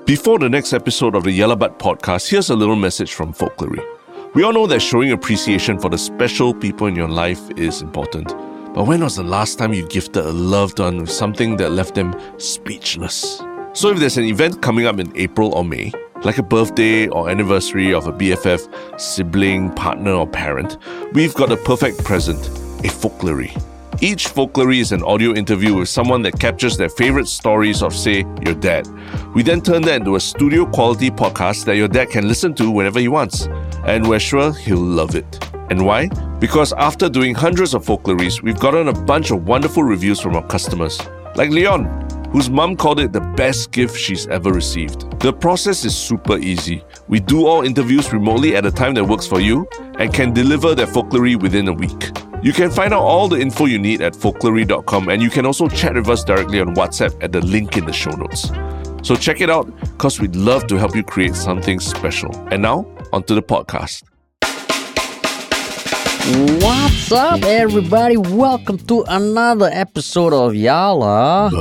Before the next episode of the Yellow Butt podcast, here's a little message from Folklory. We all know that showing appreciation for the special people in your life is important. But when was the last time you gifted a loved one with something that left them speechless? So if there's an event coming up in April or May, like a birthday or anniversary of a BFF, sibling, partner or parent, we've got a perfect present, a Folklory. Each Folklory is an audio interview with someone that captures their favorite stories of, say, your dad. We then turn that into a studio-quality podcast that your dad can listen to whenever he wants. And we're sure he'll love it. And why? Because after doing hundreds of Folklories, we've gotten a bunch of wonderful reviews from our customers. Like Leon, whose mum called it the best gift she's ever received. The process is super easy. We do all interviews remotely at a time that works for you and can deliver their Folklory within a week. You can find out all the info you need at folklory.com, and you can also chat with us directly on WhatsApp at the link in the show notes. So check it out, because we'd love to help you create something special. And now, onto the podcast. What's up, everybody? Welcome to another episode of Yala,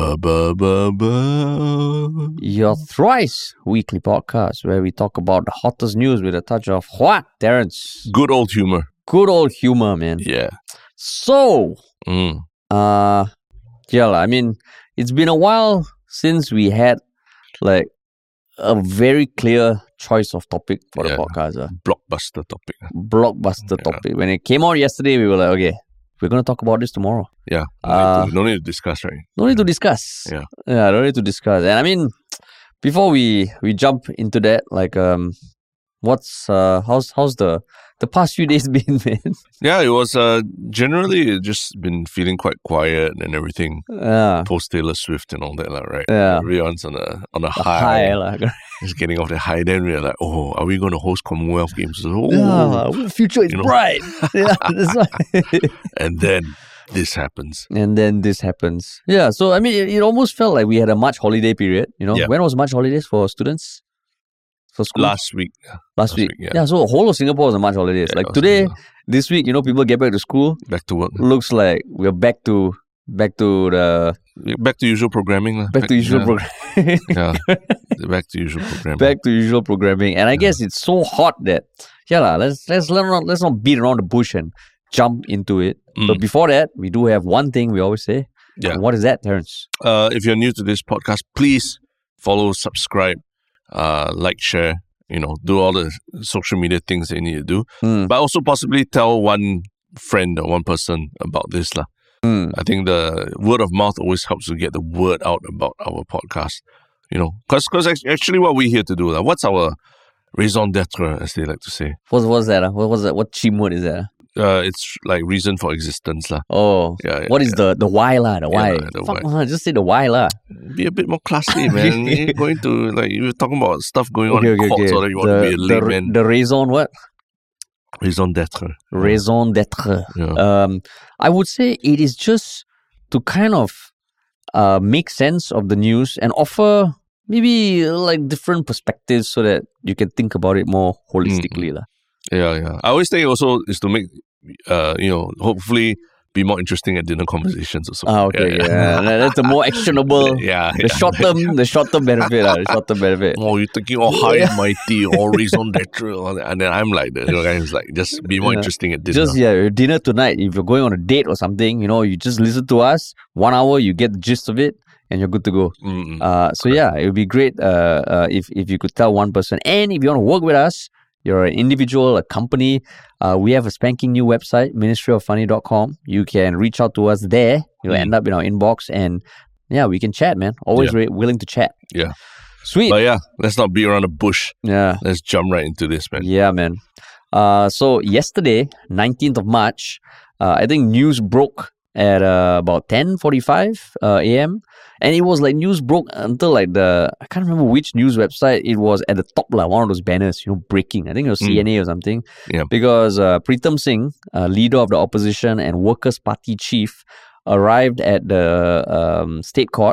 your thrice weekly podcast where we talk about the hottest news with a touch of what, Terrence? Good old humor. Good old humor, man. Yeah. So, I mean, it's been a while since we had like a very clear choice of topic for the podcast. Blockbuster topic. Blockbuster topic. When it came out yesterday, we were like, okay, we're going to talk about this tomorrow. Yeah. No need to discuss, right? No need to discuss. Yeah. Yeah, no need to discuss. And I mean, before we jump into that, like, how's the past few days been, man? Yeah, it was generally just been feeling quite quiet and everything. Post Taylor Swift and all that, right? Yeah. Everyone's on a high. Just getting off the high. Then we're like, oh, are we going to host Commonwealth Games? The future is bright. Yeah, that's why. And then this happens. Yeah, so I mean, it almost felt like we had a March holiday period. You know, When was March holidays for students? For school? Last week. Last week. Yeah, so the whole of Singapore was a March holidays. Like today, this week, people get back to school. Back to work. Looks like we're back to usual programming. Back to usual programming. Yeah. Back to usual programming. Back to usual programming. And I guess it's so hot that let's not beat around the bush and jump into it. But before that, we do have one thing we always say. Yeah. And what is that, Terrence? If you're new to this podcast, please follow, subscribe, like, share, do all the social media things that you need to do. But also possibly tell one friend or one person about this. I think the word of mouth always helps to get the word out about our podcast. Because actually what we're here to do, what's our raison d'etre, as they like to say. What's that? What cheap word is that? It's like reason for existence. Oh, yeah. What is the why? The why? Why. Just say the why. Be a bit more classy, man. You're going to, you're talking about stuff going on in courts, or you want to be a layman. The raison what? Raison d'etre. Raison d'etre. Yeah. I would say it is just to kind of make sense of the news and offer maybe different perspectives so that you can think about it more holistically. Yeah. I always think also is to make, hopefully be more interesting at dinner conversations also. Okay. That's the more actionable. The short term benefit. Oh, you're thinking all high and mighty, all raison d'etre, and then I'm like, the guy's like, just be more interesting at dinner. Dinner tonight. If you're going on a date or something, you just listen to us. 1 hour, you get the gist of it, and you're good to go. It would be great if you could tell one person. And if you want to work with us, you're an individual, a company, we have a spanking new website, ministryoffunny.com. You can reach out to us there. You'll end up in our inbox, and we can chat, man. Always willing to chat. Yeah. Sweet. But let's not beat around the bush. Yeah. Let's jump right into this, man. Yeah, man. So yesterday, 19th of March, I think news broke at about 10:45 a.m. And it was news broke until I can't remember which news website. It was at the top, one of those banners, breaking. I think it was CNA or something. Yeah. Because Pritam Singh, leader of the opposition and Workers' Party chief, arrived at the state court.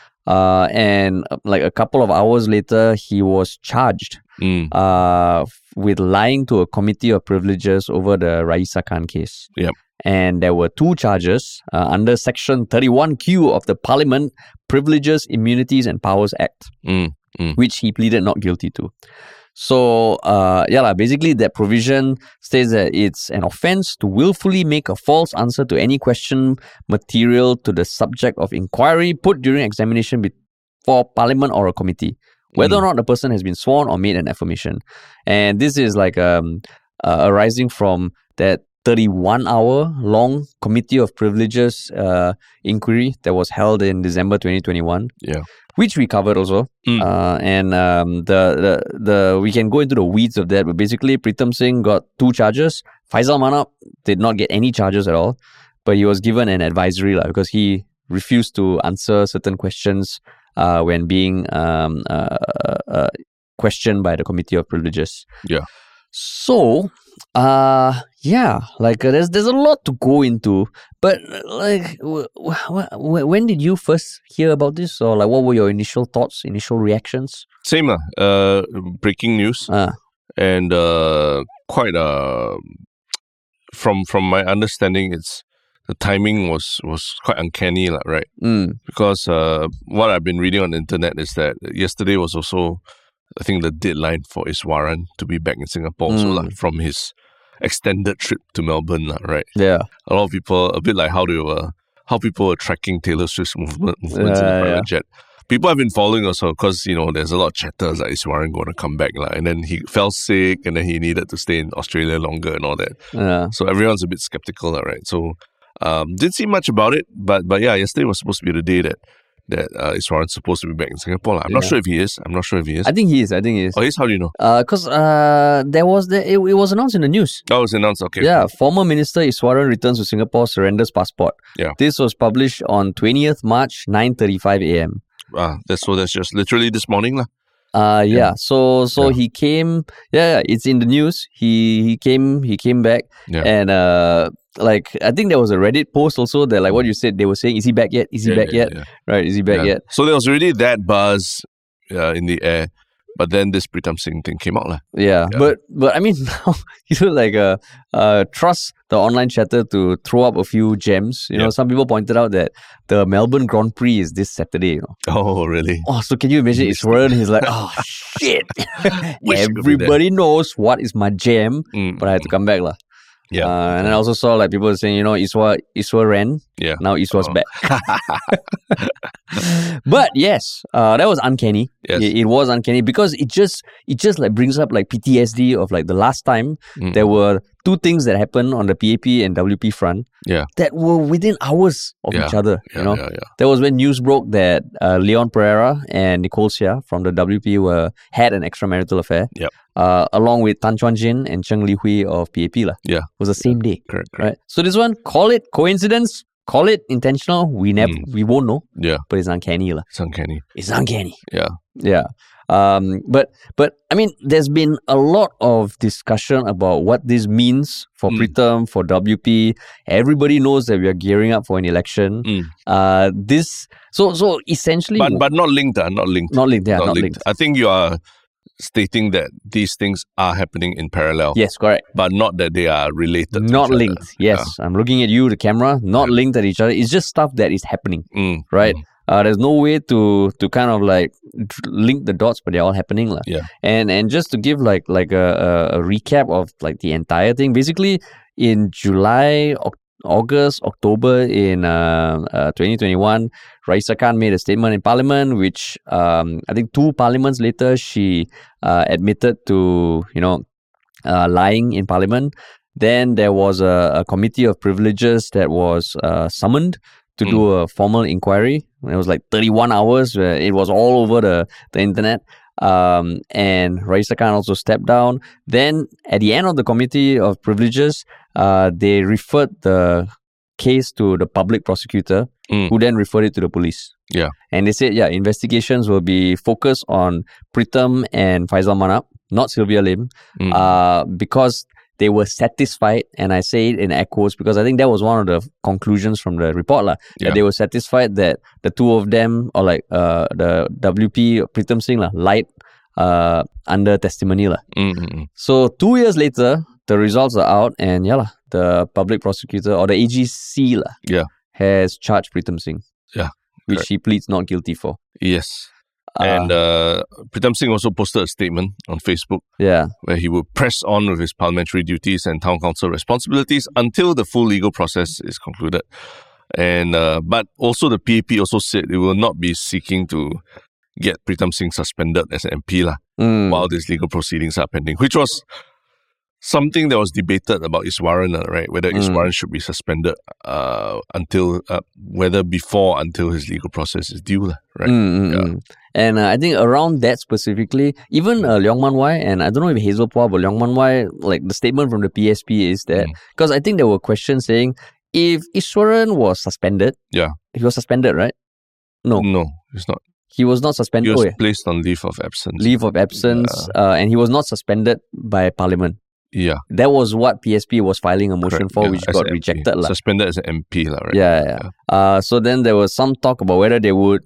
And a couple of hours later, he was charged with lying to a committee of privileges over the Raisa Khan case. Yep. And there were 2 charges under Section 31Q of the Parliament Privileges, Immunities and Powers Act. which he pleaded not guilty to. So, basically that provision states that it's an offense to willfully make a false answer to any question material to the subject of inquiry put during examination before Parliament or a committee, whether or not the person has been sworn or made an affirmation. And this is like arising from that 31-hour long Committee of Privileges inquiry that was held in December 2021. Yeah. Which we covered also. And we can go into the weeds of that, but basically Pritam Singh got 2 charges. Faisal Manap did not get any charges at all, but he was given an advisory because he refused to answer certain questions when being questioned by the Committee of Privileges. Yeah. So, there's a lot to go into, but when did you first hear about this, or like what were your initial thoughts, initial reactions? Same breaking news, and quite from my understanding, the timing was quite uncanny, right? Because what I've been reading on the internet is that yesterday was also, I think, the deadline for Iswaran to be back in Singapore, so from his extended trip to Melbourne, right? Yeah. A lot of people, a bit like how people are tracking Taylor Swift's movements in the private jet. People have been following also because, there's a lot of chatters like Iswaran going to come back, and then he fell sick and then he needed to stay in Australia longer and all that. Yeah. So everyone's a bit skeptical, right? So didn't see much about it, but yeah, yesterday was supposed to be the day that Iswaran's supposed to be back in Singapore. I'm not sure if he is. I think he is. Oh, he is? How do you know? Because it was announced in the news. Oh, it was announced, okay. Yeah, former Minister Iswaran returns to Singapore, surrenders passport. Yeah. This was published on 20th March, 9:35 a.m. That's just literally this morning lah. So he came. It's in the news. He came back, and I think there was a Reddit post also that, like what you said, they were saying, is he back yet? Is he back yet? Right, is he back yet? So there was already that buzz in the air, but then this Pritam Singh thing came out lah. Yeah, but I mean, now trust the online chatter to throw up a few gems. Some people pointed out that the Melbourne Grand Prix is this Saturday. Oh, really? Oh, so can you imagine Iswaran? He's like, oh shit! Everybody knows what is my jam, but I had to come back lah. Yeah. And I also saw like people saying, Iswa ran. Yeah. Now Iswa's back. But yes, that was uncanny. Yes. It was uncanny because it just like brings up like PTSD of like the last time there were 2 things that happened on the PAP and WP front that were within hours of each other. That was when news broke that Leon Pereira and Nicole Seah from the WP had an extramarital affair. Yep. Along with Tan Chuan Jin and Cheng Li Hui of PAP. Yeah. It was the same day. Correct. Right? So this one, call it coincidence, call it intentional. We won't know. Yeah. But it's uncanny. It's uncanny. Yeah. Yeah. But I mean, there's been a lot of discussion about what this means for Pritam, for WP. Everybody knows that we are gearing up for an election. So essentially, but not linked. Not linked. I think you are stating that these things are happening in parallel. Yes, correct. But not that they are related. Not linked. Yes, I'm looking at you, the camera. Not linked at each other. It's just stuff that is happening. Right. There's no way to kind of like link the dots, but they're all happening. Yeah. And just to give like a recap of like the entire thing, basically in July, August, October in 2021, Raisa Khan made a statement in Parliament, which I think 2 parliaments later she admitted to lying in Parliament. Then there was a Committee of Privileges that was summoned to do a formal inquiry. It was like 31 hours where it was all over the internet. And Raisa Khan also stepped down. Then at the end of the Committee of Privileges, they referred the case to the public prosecutor, who then referred it to the police. Yeah. And they said, investigations will be focused on Pritam and Faisal Manap, not Sylvia Lim, because they were satisfied, and I say it in echoes because I think that was one of the conclusions from the report, that they were satisfied that the 2 of them, or like the WP, Pritam Singh, lied under testimony. So 2 years later, the results are out, and the public prosecutor, or the AGC has charged Pritam Singh, which he pleads not guilty for. Yes. And Pritam Singh also posted a statement on Facebook where he would press on with his parliamentary duties and town council responsibilities until the full legal process is concluded. And but also the PAP also said it will not be seeking to get Pritam Singh suspended as an MP while these legal proceedings are pending, which was something that was debated about Iswaran, right? Whether Iswaran should be suspended until his legal process is due, right? And I think around that specifically, even Leong Man Wai, and I don't know if Hazel Pua, but Leong Man Wai, like the statement from the PSP is that, because I think there were questions saying, if Iswaran was suspended, he was suspended, right? No, he's not. He was not suspended. He was placed on leave of absence. And he was not suspended by Parliament. Yeah. That was what PSP was filing a motion for, which got rejected. Suspended as an MP, right? So then there was some talk about whether they would,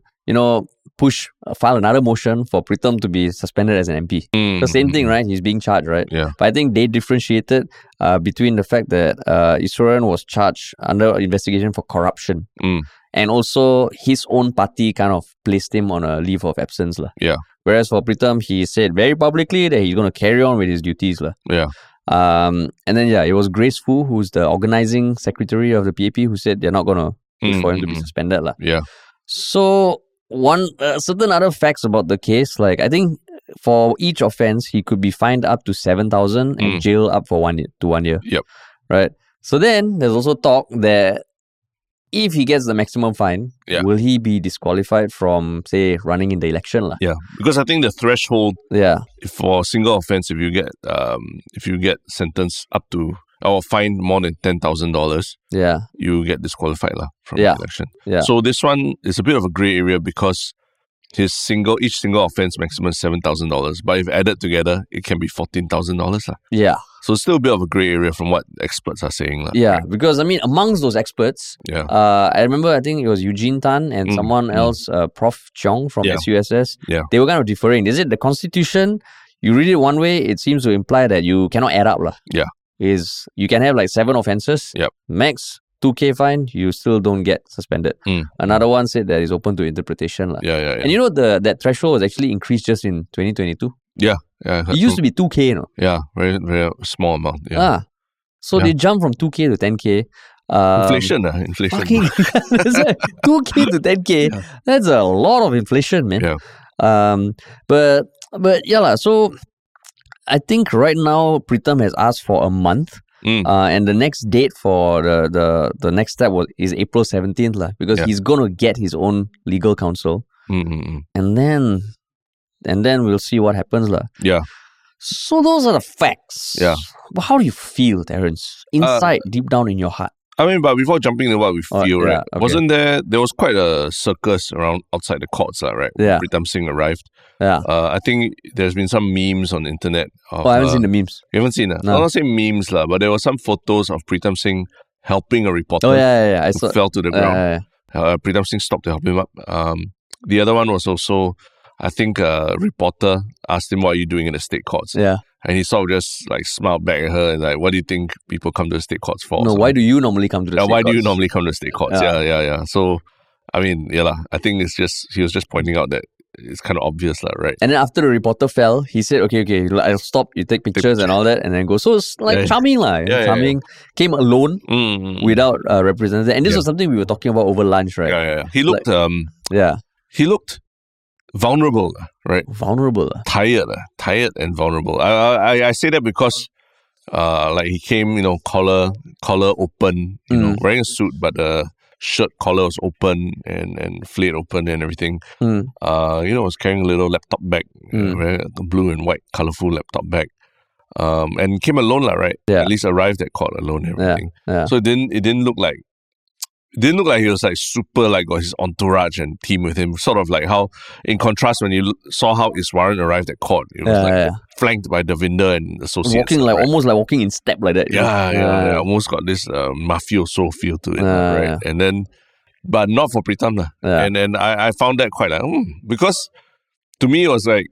file another motion for Pritam to be suspended as an MP. The same thing, right? He's being charged, right? Yeah. But I think they differentiated between the fact that Iswaran was charged under investigation for corruption. And also his own party kind of placed him on a leave of absence. Yeah. Whereas for Pritam, he said very publicly that he's going to carry on with his duties. Yeah. And then, it was Grace Fu, who's the organizing secretary of the PAP, who said they're not going to push for him to be suspended. Yeah. So, certain other facts about the case, like I think for each offense, he could be fined up to 7,000 and jail up for 1 year. Yep. Right? So then, there's also talk that if he gets the maximum fine, will he be disqualified from, say, running in the election? Yeah, because I think the threshold for a single offense, if you get sentenced up to or fined more than $10,000, you get disqualified from the election. Yeah. So this one is a bit of a grey area because each single offense maximum is $7,000, but if added together, it can be $14,000. Yeah. So it's still a bit of a grey area from what experts are saying. Yeah, right? Because amongst those experts, I remember I think it was Eugene Tan and someone else, Prof. Chong from SUSS. Yeah. They were kind of differing. Is it the Constitution? You read it one way, it seems to imply that you cannot add up. Yeah. You can have like 7 offenses, max 2K fine, you still don't get suspended. Another one said that is open to interpretation. Yeah. And that threshold was actually increased just in 2022. Yeah. It used to be 2K, Yeah, very, very small amount. Yeah. So they jumped from 2K to 10K. Inflation. Fucking 2K to 10K. That's a lot of inflation, man. Yeah. But so I think right now Pritam has asked for a month. And the next date for the next step is April 17th because he's going to get his own legal counsel. And then we'll see what happens. Yeah. So those are the facts. Yeah. But how do you feel, Terence? Inside, deep down in your heart? I mean, but before jumping into what we feel, right? Okay. Wasn't there was quite a circus outside the courts, right? Yeah. Pritam Singh arrived. Yeah. I think there's been some memes on the internet. I haven't seen the memes. You haven't seen it? No. I'm not saying memes, but there were some photos of Pritam Singh helping a reporter who fell to the ground. Pritam Singh stopped to help him up. The other one was also, I think a reporter asked him, what are you doing in the state courts? Yeah. And he sort of just smiled back at her and what do you think people come to the state courts for? No, why do you normally come to the state courts? Why do you normally come to the state courts? Yeah. So, I mean, I think he was just pointing out that it's kind of obvious, right? And then after the reporter fell, he said, okay, I'll stop, you take pictures and all that, and then go. So it's charming, charming. Came alone without a representative. And this was something we were talking about over lunch, right? Yeah. He looked, he looked vulnerable, right? Vulnerable. Tired and vulnerable. I say that because he came, collar open, wearing a suit, but the shirt collar was open and flayed open and everything. Was carrying a little laptop bag, a blue and white colorful laptop bag. And came alone, right? Yeah. At least arrived at court alone and everything. Yeah. So it didn't look like he was super got his entourage and team with him. Sort of like how, in contrast, when you saw how Iswaran arrived at court, it was flanked by Davinder and associates. Walking almost like walking in step like that. Yeah. Almost got this mafioso feel to it, right? And then, but not for Pritam. And I found that quite because to me it was like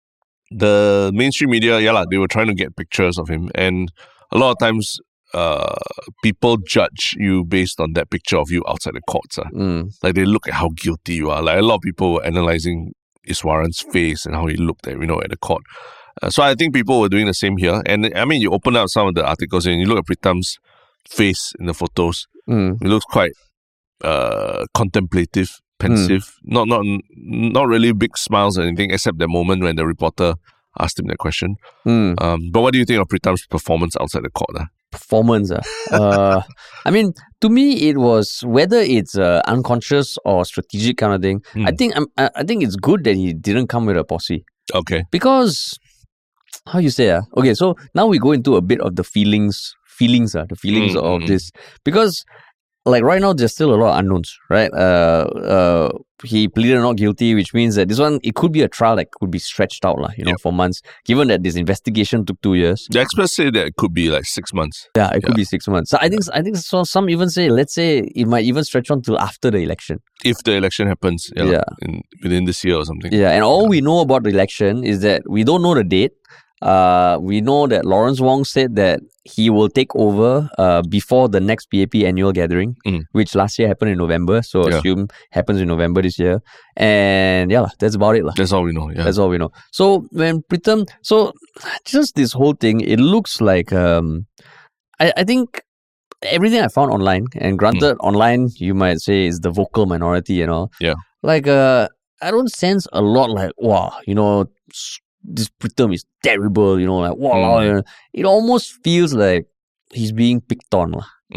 the mainstream media, they were trying to get pictures of him, and a lot of times people judge you based on that picture of you outside the courts. Like they look at how guilty you are. Like a lot of people were analysing Iswaran's face and how he looked at, at the court. So I think people were doing the same here. And I mean, you open up some of the articles and you look at Pritam's face in the photos. It looks quite contemplative, pensive. Not really big smiles or anything, except that moment when the reporter asked him that question. But what do you think of Pritam's performance outside the court? Performance? I mean, to me, it was, whether it's unconscious or strategic kind of thing, I think it's good that he didn't come with a posse. Okay. Because, how you say? Okay, so now we go into a bit of the feelings of this. Because, like right now, there's still a lot of unknowns, right? He pleaded not guilty, which means that this one, it could be a trial that could be stretched out, for months, given that this investigation took 2 years. The experts say that it could be like 6 months. Yeah, it could be 6 months. So I think so. Some even say, let's say it might even stretch on till after the election. If the election happens, within this year or something. Yeah, and all we know about the election is that we don't know the date. We know that Lawrence Wong said that he will take over before the next PAP annual gathering, which last year happened in November. So assume happens in November this year. And that's about it. That's all we know. Yeah. That's all we know. So when Pritam, just this whole thing, it looks like I think everything I found online, and granted online you might say is the vocal minority and all. Yeah. Like I don't sense a lot like, wow, this Pritam is terrible, wow. It almost feels like he's being picked on.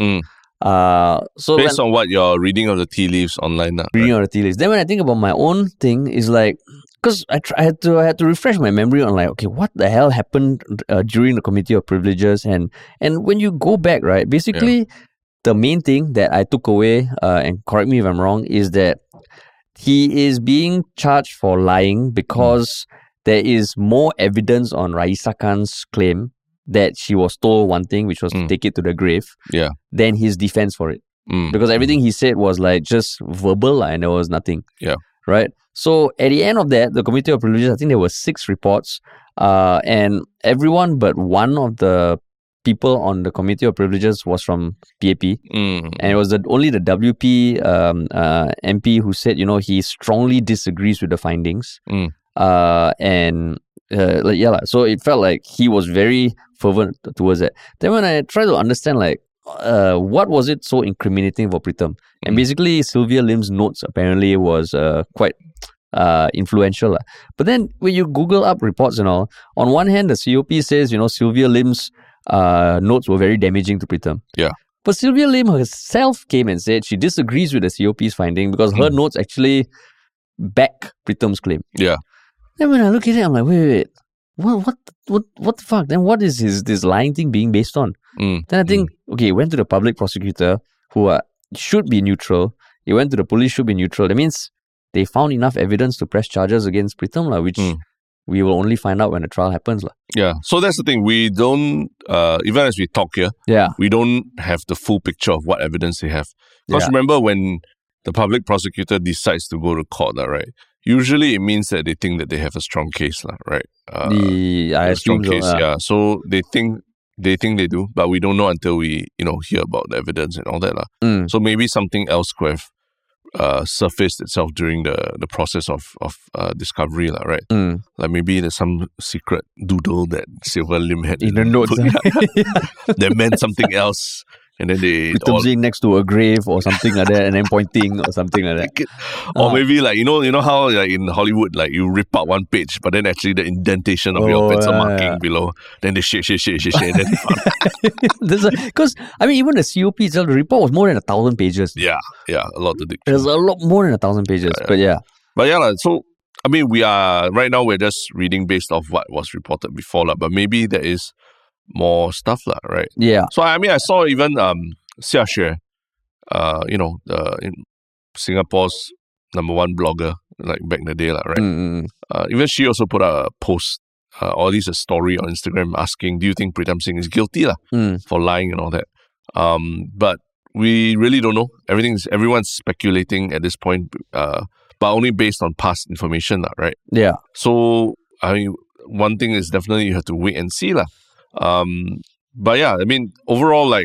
So based on what you're reading of the tea leaves online now. Reading of the tea leaves. Then when I think about my own thing, is like, because I had to refresh my memory on like, okay, what the hell happened during the Committee of Privileges, and when you go back, right, basically the main thing that I took away, and correct me if I'm wrong, is that he is being charged for lying because there is more evidence on Raisa Khan's claim that she was told one thing, which was to take it to the grave, than his defense for it. Because everything he said was like just verbal and there was nothing. Yeah. Right? So at the end of that, the Committee of Privileges, I think there were 6 reports, and everyone but one of the people on the Committee of Privileges was from PAP. And it was only the WP MP who said, he strongly disagrees with the findings. So it felt like he was very fervent towards that. Then when I tried to understand what was it so incriminating for Pritam, and basically Sylvia Lim's notes apparently was quite influential. But then when you Google up reports and all, on one hand the COP says Sylvia Lim's notes were very damaging to Pritam. Yeah. But Sylvia Lim herself came and said she disagrees with the COP's finding because her notes actually back Pritam's claim. Yeah. Then when I look at it, I'm like, wait, what the fuck? Then what is this lying thing being based on? Then I think, okay, it went to the public prosecutor, who should be neutral. It went to the police, should be neutral. That means they found enough evidence to press charges against Pritam, which we will only find out when the trial happens. Yeah, so that's the thing. We don't, even as we talk here, we don't have the full picture of what evidence they have. Because remember, when the public prosecutor decides to go to court, right? Usually it means that they think that they have a strong case, right? I assume so. So they think they do, but we don't know until we, hear about the evidence and all that. So maybe something else could have surfaced itself during the process of discovery, right? Like maybe there's some secret doodle that Sylvia Lim had in the notes that meant something else. And then they all sitting next to a grave or something like that, and then pointing or something like that. Or maybe you know how in Hollywood you rip out one page, but then actually the indentation of your pencil marking below, then they shake, and then because even the COP itself, the report was more than 1,000 pages. Yeah, a lot to dig. There's a lot more than 1,000 pages, but so we are right now we're just reading based off what was reported before, but maybe there is more stuff, right? Yeah. So I saw even Xia Xue, in Singapore's #1 blogger, back in the day, right? Even she also put out a post, or at least a story on Instagram asking, do you think Pritam Singh is guilty for lying and all that? But we really don't know. Everyone's speculating at this point, but only based on past information, right? Yeah. So one thing is definitely you have to wait and see, but overall,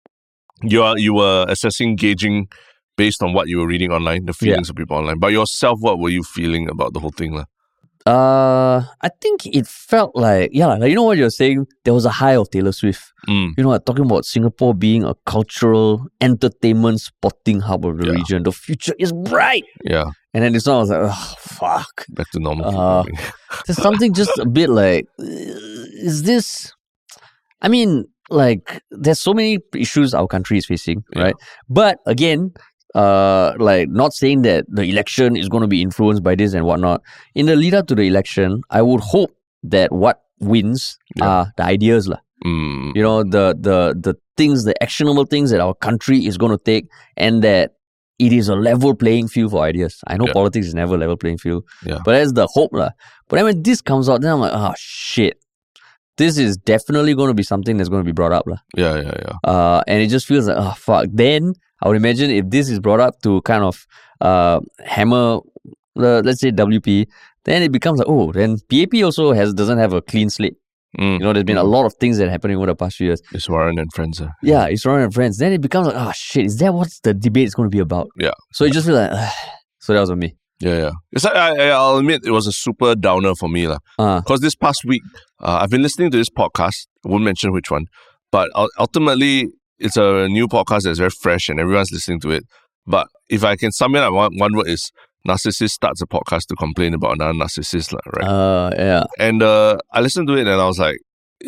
you were assessing, gauging based on what you were reading online, the feelings of people online. But yourself, what were you feeling about the whole thing? I think it felt like, like, you know what you're saying? There was a high of Taylor Swift. You know, talking about Singapore being a cultural entertainment sporting hub of the region. The future is bright. Yeah. And then this one was like, oh, fuck. Back to normal. There's something just a bit like, is this... I mean, like, there's so many issues our country is facing, right? But again... like not saying that the election is going to be influenced by this and whatnot. In the lead up to the election, I would hope that what wins are the ideas, lah. You know, the things, the actionable things that our country is going to take, and that it is a level playing field for ideas. I know politics is never a level playing field, but that's the hope, lah. But then when this comes out, then I'm like, oh shit. This is definitely going to be something that's going to be brought up, lah. And it just feels like, oh fuck. Then I would imagine if this is brought up to kind of hammer, let's say WP, then it becomes like, oh, then PAP also doesn't have a clean slate. You know, there's been a lot of things that are happening over the past few years. Iswaran and friends. Yeah, Iswaran and friends. Then it becomes like, oh shit, is that what the debate is going to be about? Yeah. So it just feels like, so that was on me. Yeah. It's like, I'll admit it was a super downer for me. Because this past week, I've been listening to this podcast. I won't mention which one. But ultimately, it's a new podcast that's very fresh and everyone's listening to it. But if I can sum it up, one word is narcissist starts a podcast to complain about another narcissist, right? Yeah. And I listened to it and I was like,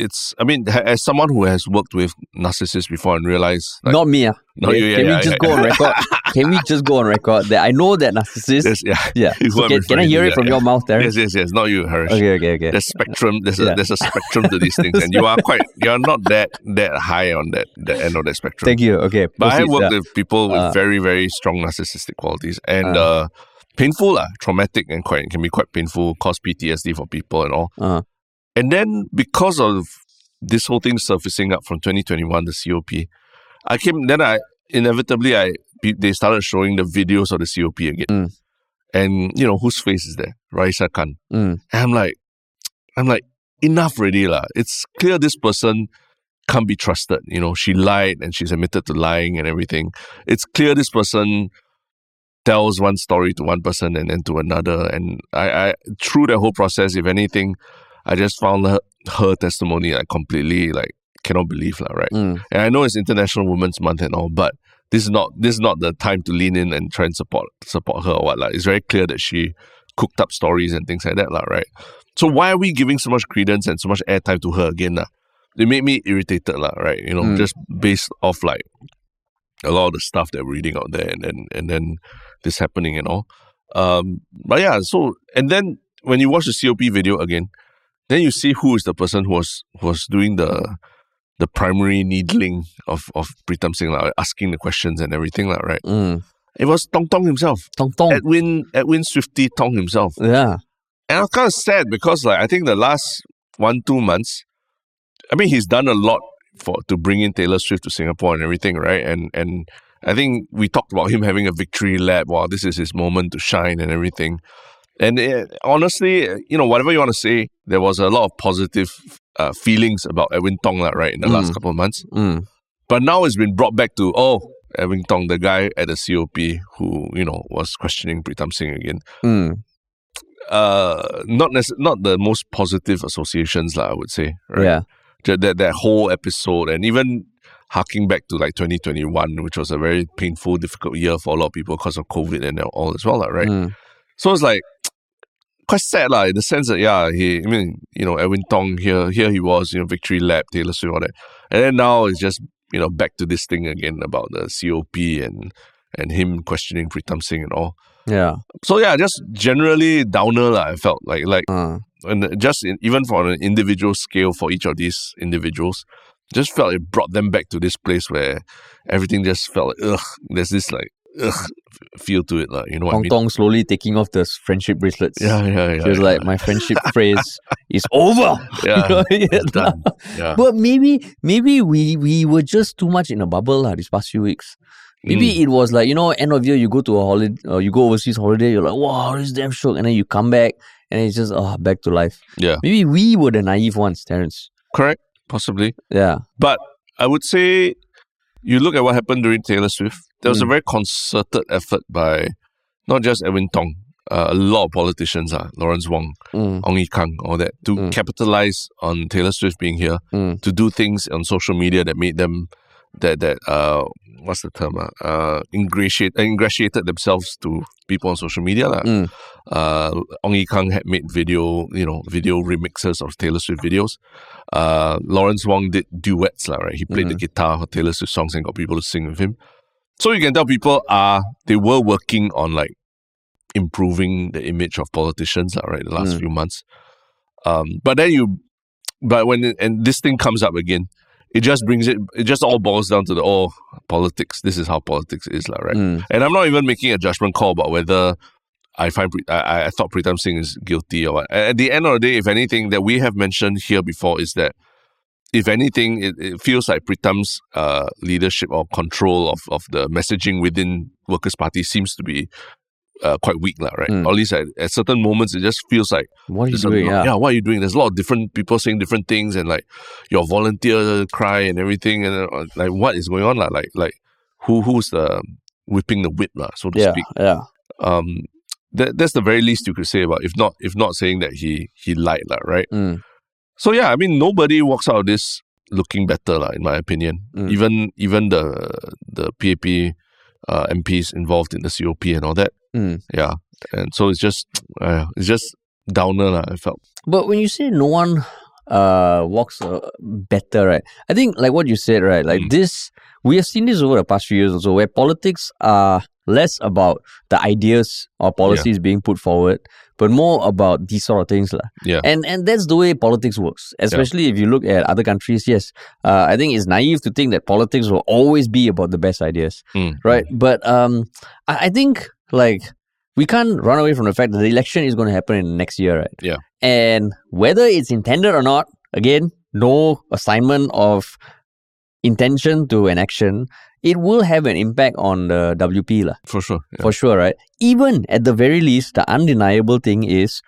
as someone who has worked with narcissists before and realized... Like, not me. Not you, Can we just go on record? Can we just go on record that I know that narcissist... So can I hear it from your mouth, Terence? Yes. Not you, Harish. Okay. There's spectrum. There's a spectrum to these things, and you're not that high on that end of the spectrum. Thank you. Okay. But I worked with people with very, very strong narcissistic qualities, and painful, traumatic, and can be quite painful, cause PTSD for people and all. And then because of this whole thing surfacing up from 2021, the COP, they started showing the videos of the COP again. And, you know, whose face is there? Raisa Khan. And I'm like, enough already, lah. It's clear this person can't be trusted. You know, she lied and she's admitted to lying and everything. It's clear this person tells one story to one person and then to another. And I through the whole process, if anything, I just found her testimony completely cannot believe, right? And I know it's International Women's Month and all, but this is not the time to lean in and try and support her or what. It's very clear that she cooked up stories and things like that, right? So why are we giving so much credence and so much airtime to her again? It made me irritated, right? You know, just based off a lot of the stuff that we're reading out there, and then this happening and all. But yeah, so and then when you watch the COP video again, then you see who is the person who was doing the primary needling of Pritam Singh, asking the questions and everything, right? It was Tong Tong himself. Edwin Swifty Tong himself. Yeah. And I was kind of sad because I think the last 1-2 months, he's done a lot to bring in Taylor Swift to Singapore and everything, right? And I think we talked about him having a victory lap. Wow, this is his moment to shine and everything. And honestly, whatever you want to say, there was a lot of positive feelings about Edwin Tong, right, in the last couple of months. But now it's been brought back to, Edwin Tong, the guy at the COP who, was questioning Pritam Singh again. Not the most positive associations, I would say, right? Yeah. That whole episode, and even harking back to 2021, which was a very painful, difficult year for a lot of people because of COVID and all as well, right? So it's quite sad, in the sense that, Edwin Tong, here he was, victory lap, Taylor Swift, all that. And then now it's just, back to this thing again about the COP and him questioning Pritam Singh and all. Yeah. So yeah, just generally downer, I felt and just even for an individual scale for each of these individuals, just felt it brought them back to this place where everything just felt there's this feel to it, you know what I mean? Tong slowly taking off the friendship bracelets. Yeah. She was like, my friendship phrase is over. Yeah, it's done. Yeah. But maybe we were just too much in a bubble these past few weeks. Maybe it was end of year, you go to a holiday, you go overseas holiday, you're like, wow, this is damn shook. And then you come back and it's just back to life. Yeah. Maybe we were the naive ones, Terence. Correct. Possibly. Yeah. But I would say you look at what happened during Taylor Swift, there was a very concerted effort by not just Edwin Tong, a lot of politicians, Lawrence Wong, Ong Ye Kung, all that, to capitalize on Taylor Swift being here, to do things on social media that made them what's the term? Ingratiated themselves to people on social media. Ong Ye Kung had made video remixes of Taylor Swift videos. Lawrence Wong did duets, right? He played the guitar for Taylor Swift songs and got people to sing with him. So you can tell people they were working on like improving the image of politicians, right? The last few months. But when this thing comes up again, it just all boils down to politics. This is how politics is, right? And I'm not even making a judgment call about whether I thought Pritam Singh is guilty or what. At the end of the day, if anything that we have mentioned here before is that, if anything, it feels like Pritam's leadership or control of the messaging within Workers' Party seems to be quite weak, right? Or at least at certain moments, it just feels like, what are you doing? What are you doing? There's a lot of different people saying different things, and like your volunteer cry and everything, and like what is going on? Like who's whipping the whip, so to speak? Yeah. That's the very least you could say about, if not saying that he lied, right? So yeah, I mean, nobody walks out of this looking better, in my opinion. Even the PAP MPs involved in the COP and all that. Yeah, and so it's just downer, I felt. But when you say no one walks better, right? I think like what you said, right? Like this, we have seen this over the past few years also, where politics are less about the ideas or policies being put forward, but more about these sort of things. Yeah. And that's the way politics works, especially if you look at other countries. Yes, I think it's naive to think that politics will always be about the best ideas, right? But I think like we can't run away from the fact that the election is going to happen in the next year, right? Yeah. And whether it's intended or not, again, no assignment of intention to an action, it will have an impact on the WP. For sure. Yeah. For sure, right? Even at the very least, the undeniable thing is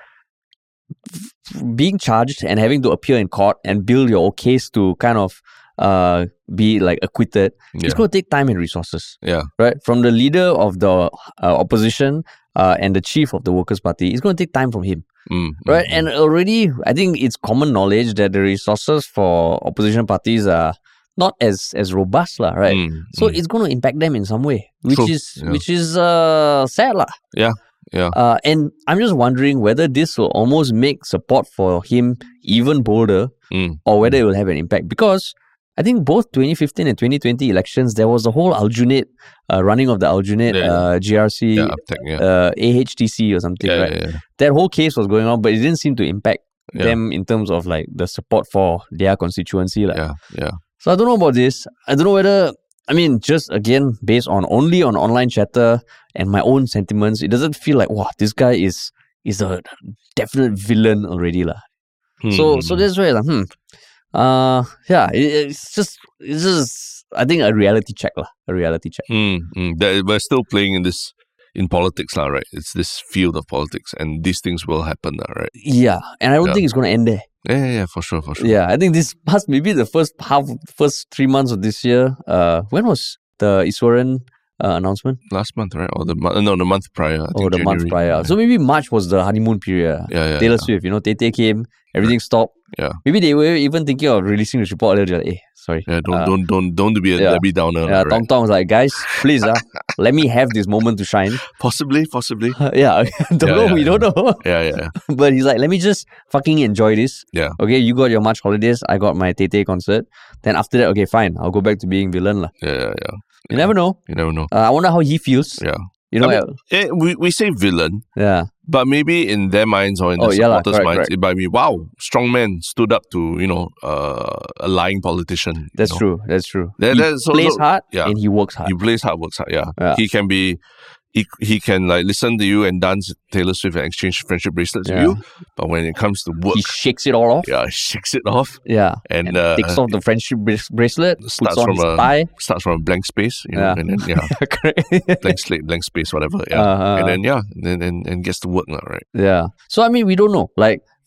being charged and having to appear in court and build your case to kind of be like acquitted. It's going to take time and resources. Yeah. Right? From the leader of the opposition and the chief of the Workers' Party, it's going to take time from him. Right? And already, I think it's common knowledge that the resources for opposition parties are not as robust, right? So it's going to impact them in some way, which is sad, Yeah. And I'm just wondering whether this will almost make support for him even bolder, or whether it will have an impact. Because I think both 2015 and 2020 elections, there was the whole Aljunied running of the Aljunied GRC, AHTC or something, right? Yeah. That whole case was going on, but it didn't seem to impact them in terms of like the support for their constituency. So I don't know about this. I don't know whether, I mean, just again, based on only on online chatter and my own sentiments, it doesn't feel like, wow, this guy is a definite villain already. So that's why, it's just, I think a reality check. We're still playing in politics, right? It's this field of politics, and these things will happen, right? Yeah, and I don't think it's going to end there. Yeah, for sure. Yeah, I think this must maybe the first 3 months of this year. When was the Iswaran announcement? Last month, right? Or the month prior. The month prior. So maybe March was the honeymoon period. Taylor Swift, Tay came, everything stopped. Yeah. Maybe they were even thinking of releasing the report earlier. Like, sorry. Yeah, don't be a Debbie Downer. Yeah, right? Tong was like, guys, please, let me have this moment to shine. Possibly. We don't know. Yeah. But he's like, let me just fucking enjoy this. Yeah. Okay, you got your March holidays, I got my Tay concert. Then after that, okay, fine, I'll go back to being villain. Yeah. You never know. I wonder how he feels. Yeah. We say villain. Yeah. But maybe in their minds or in the supporters' minds, it might be, wow, strong man stood up to, a lying politician. That's true. He plays hard and he works hard. He plays hard, works hard, yeah. He can be... He can like listen to you and dance Taylor Swift and exchange friendship bracelets with you, but when it comes to work, he shakes it all off. Yeah, shakes it off. Yeah, and takes off the friendship bracelet, puts on his tie. Starts from a blank space, and then blank space, whatever. Yeah, and then and gets to work now, right? Yeah. So I mean, we don't know. Like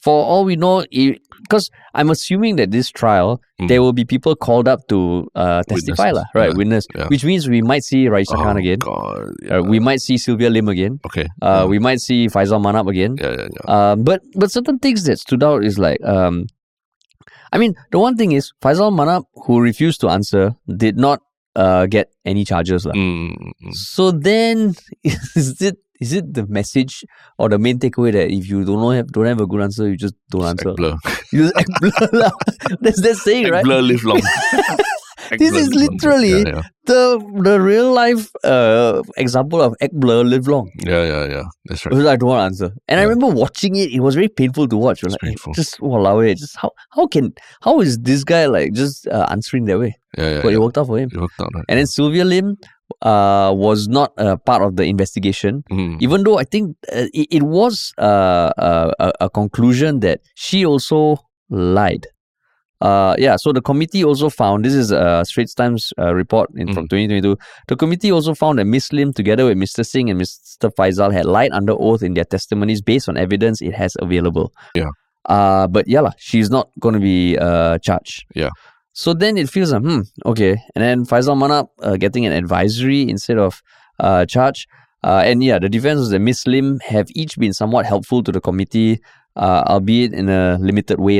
for all we know, because I'm assuming that this trial, there will be people called up to testify, witness, which means we might see Raisa Khan again. God, we might see Sylvia Lim again. Okay. We might see Faisal Manap again. But certain things that stood out is like, I mean, the one thing is, Faisal Manap, who refused to answer, did not get any charges. So then, is it the message or the main takeaway that if you don't have a good answer, you just don't answer? Act blur. You just act blur. That's that saying, right? Act blur, live long. This is literally the real life example of act blur, live long. Yeah. That's right. Because I don't want to answer. And I remember watching it, it was very painful to watch. It's like, painful. Just walao it. Just how is this guy like just answering that way? But it worked out for him. It worked out, right? And then Sylvia Lim was not part of the investigation, even though I think it was a conclusion that she also lied. So the committee also found, this is a Straits Times report from 2022, the committee also found that Ms. Lim, together with Mr. Singh and Mr. Faisal, had lied under oath in their testimonies based on evidence it has available. But she's not going to be charged. So then it feels like, okay. And then Faisal Manap getting an advisory instead of charge. The defense was that Ms. Lim have each been somewhat helpful to the committee, albeit in a limited way.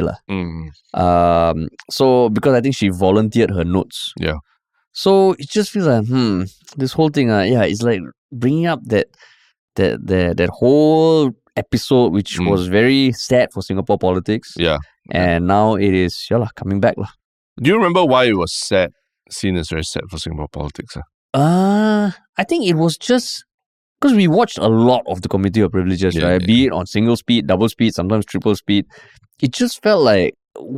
So because I think she volunteered her notes. So it just feels like, this whole thing, it's like bringing up that whole episode, which was very sad for Singapore politics. And now it is, coming back. Do you remember why it was sad? Seen as very sad for Singapore politics? I think it was just because we watched a lot of the Committee of Privileges, right? Be it on single speed, double speed, sometimes triple speed. It just felt like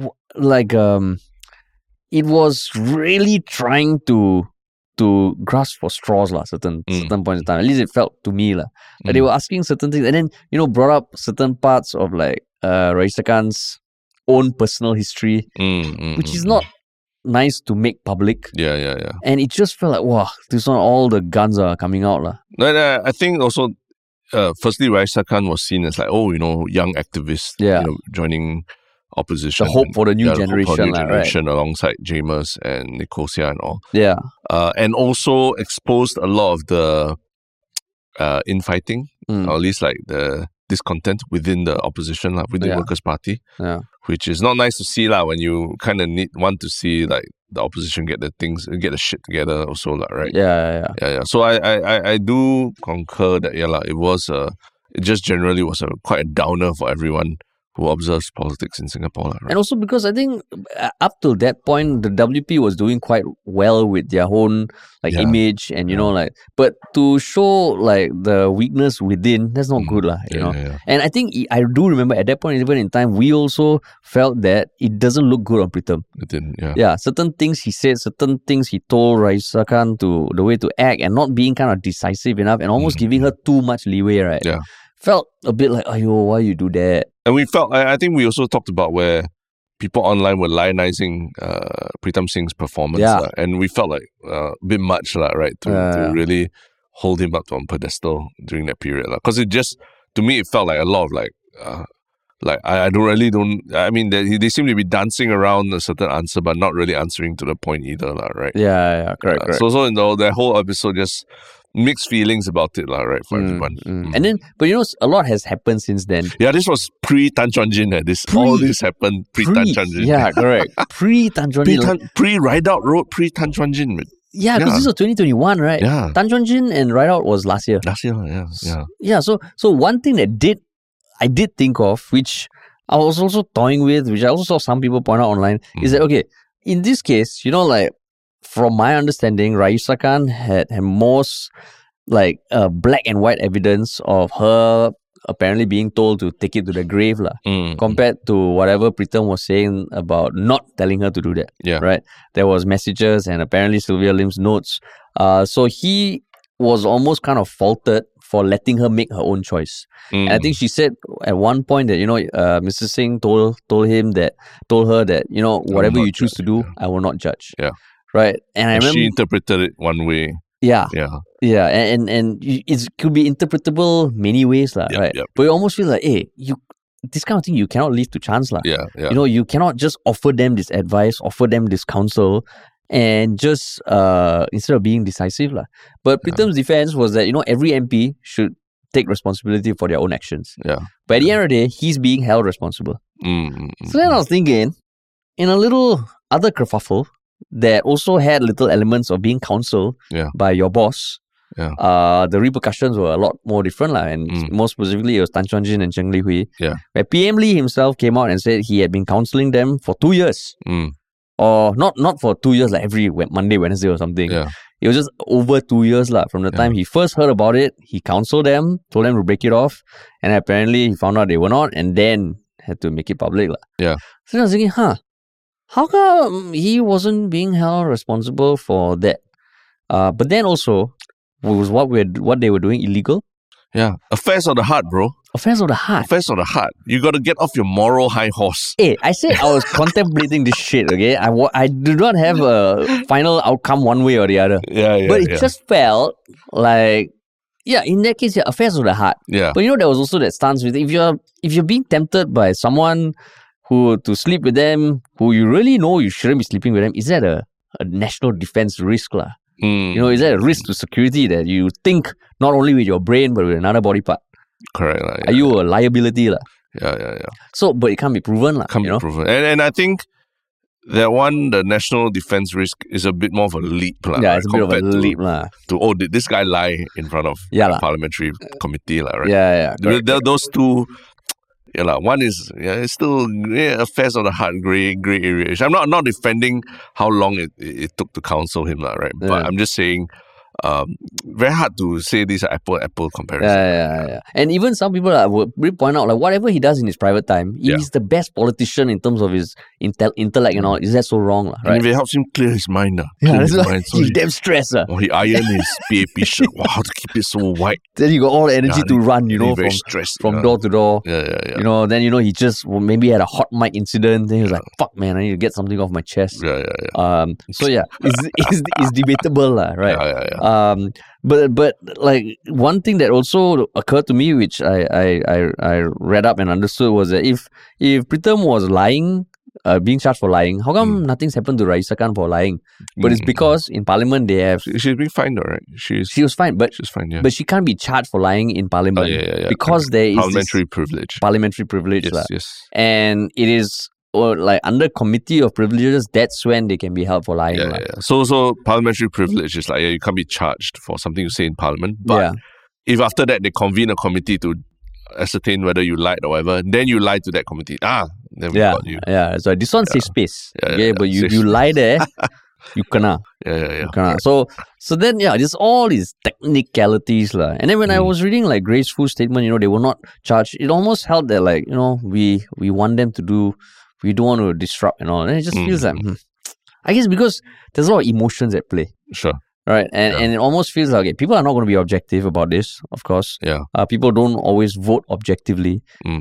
it was really trying to grasp for straws, certain points in time. At least it felt to me, that they were asking certain things, and then brought up certain parts of Raisa Khan's own personal history, which is not nice to make public. And it just felt like, wow, this one, all the guns are coming out. I think also, firstly, Raisa Khan was seen as young activist, joining opposition. The hope for the new generation. Right? Alongside Jamus and Nicosia and all. And also exposed a lot of the infighting, or at least the discontent within the opposition, within the Workers' Party, which is not nice to see when you kind of want to see the opposition get the shit together also, right? So I do concur that it just generally was quite a downer for everyone who observes politics in Singapore. Right? And also because I think up till that point, the WP was doing quite well with their own image and, but to show the weakness within, that's not good, you know. And I think I do remember at that point, even in time, we also felt that it doesn't look good on Pritam. It didn't, certain things he said, certain things he told Raisa Khan to the way to act and not being kind of decisive enough and almost giving her too much leeway, right? Felt a bit like, why you do that? And we felt, I think we also talked about where people online were lionizing Pritam Singh's performance. And we felt like a bit much, right, to really hold him up on a pedestal during that period. Because it just, to me, it felt like a lot of I mean, they seem to be dancing around a certain answer, but not really answering to the point either, right? Correct. So in that whole episode, just mixed feelings about it, right, for everyone. And then, but a lot has happened since then. This was pre-Tan Chuan Jin. All this happened pre-Tan Chuan Jin. Correct. Pre-Tan Chuan Jin. Pre-Rideout Road, pre-Tan Chuan Jin. Because this was 2021, right? Tan Chuan Jin and Rideout was last year. So one thing that I did think of, which I was also toying with, which I also saw some people point out online, is that, okay, in this case, from my understanding, Raisa Khan had most black and white evidence of her apparently being told to take it to the grave compared to whatever Pritam was saying about not telling her to do that. Right? There was messages and apparently Sylvia Lim's notes. So he was almost kind of faulted for letting her make her own choice. And I think she said at one point that, Mr. Singh told her that, whatever you choose to do, I will not judge. Right. And I remember she interpreted it one way. And it could be interpretable many ways, right? But you almost feel like, hey, this kind of thing you cannot leave to chance. Yeah. You know, you cannot just offer them this advice, offer them this counsel, and just instead of being decisive. But Pritam's defense was that, you know, every MP should take responsibility for their own actions. Yeah. But at the end of the day, he's being held responsible. So then I was thinking, in a little other kerfuffle that also had little elements of being counseled by your boss, the repercussions were a lot more different. And more specifically, it was Tan Chuan Jin and Cheng Li Hui. Where PM Lee himself came out and said he had been counseling them for 2 years. Or not for 2 years, like every Monday, Wednesday or something. It was just over 2 years from the time he first heard about it. He counseled them, told them to break it off, and apparently he found out they were not, and then had to make it public. So I was thinking, how come he wasn't being held responsible for that? But then also, was what they were doing illegal? Yeah. Affairs of the heart, bro. Affairs of the heart. Affairs of the heart. You got to get off your moral high horse. Hey, I said I was contemplating this shit, okay? I do not have a final outcome one way or the other. But it just felt like, in that case, affairs of the heart. But you know, there was also that stance with, if you're being tempted by someone who to sleep with them, who you really know you shouldn't be sleeping with them, is that a national defense risk? You know, is that a risk to security that you think not only with your brain but with another body part? Correct. Are you a liability? Yeah. So, but it can't be proven. Can't be proven. And I think that one, the national defense risk is a bit more of a leap. It's a bit of a leap. Did this guy lie in front of parliamentary committee? Right? Yeah. Those two... one is it's still affairs of the heart, gray area. I'm not defending how long it took to counsel him, right? But I'm just saying, very hard to say these are apple comparison. Yeah. And even some people would point out, like, whatever he does in his private time, he's the best politician in terms of his intellect and all. Is that so wrong, right? And if it helps him clear his mind, he's damn stressed. Or he ironed his PAP shirt. Wow, how to keep it so white. Then he got all the energy to run, from door to door. Yeah. You know, then he just maybe had a hot mic incident. Then he was like, "Fuck, man, I need to get something off my chest." Yeah. So it's debatable, right? Yeah. But like one thing that also occurred to me, which I read up and understood, was that if Pritam was lying, being charged for lying, how come nothing's happened to Raisa Khan for lying? But it's because in Parliament they have... She's being fined, right? She was fined, but she's fined, but she can't be charged for lying in Parliament because there is parliamentary privilege. Parliamentary privilege, yes. And it is like under committee of privileges. That's when they can be held for lying. So parliamentary privilege is like you can't be charged for something you say in Parliament. But if after that they convene a committee to ascertain whether you lied or whatever, then you lie to that committee. Then we got you. So this one safe space. But you lie there, you cannot. You cannot. So then there's all these technicalities and then when I was reading like Grace Fu's statement, they were not charged. It almost held that like we want them to do. We don't want to disrupt and all. And it just feels like, I guess because there's a lot of emotions at play. Sure. Right. And it almost feels like, okay, people are not going to be objective about this, of course. Yeah. People don't always vote objectively.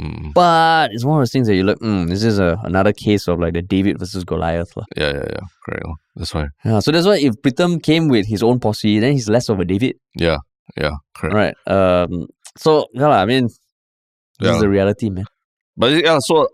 But it's one of those things that you look, this is another case of like the David versus Goliath. Yeah. Correct. That's why. Yeah. So that's why if Pritam came with his own posse, then he's less of a David. Yeah. Correct. Right. So, I mean, this is the reality, man. But so...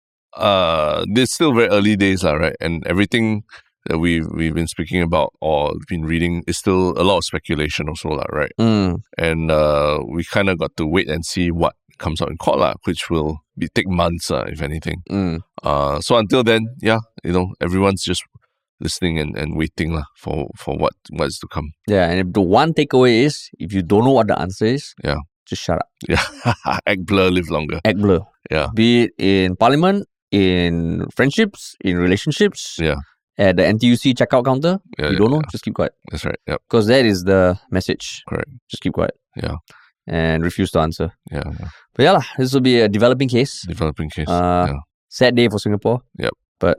it's still very early days, right? And everything that we've been speaking about or been reading is still a lot of speculation also, right? And we kind of got to wait and see what comes out in court, which will take months, if anything. So until then, everyone's just listening and waiting for what is to come. Yeah, and if the one takeaway is, if you don't know what the answer is, just shut up. Yeah, act blur, live longer. Act blur. Yeah. Be it in Parliament, in friendships, in relationships, at the NTUC checkout counter, you don't know, just keep quiet. That's right, because that is the message. Correct. Just keep quiet. Yeah. And refuse to answer. Yeah. But this will be a developing case. Sad day for Singapore. Yep. But,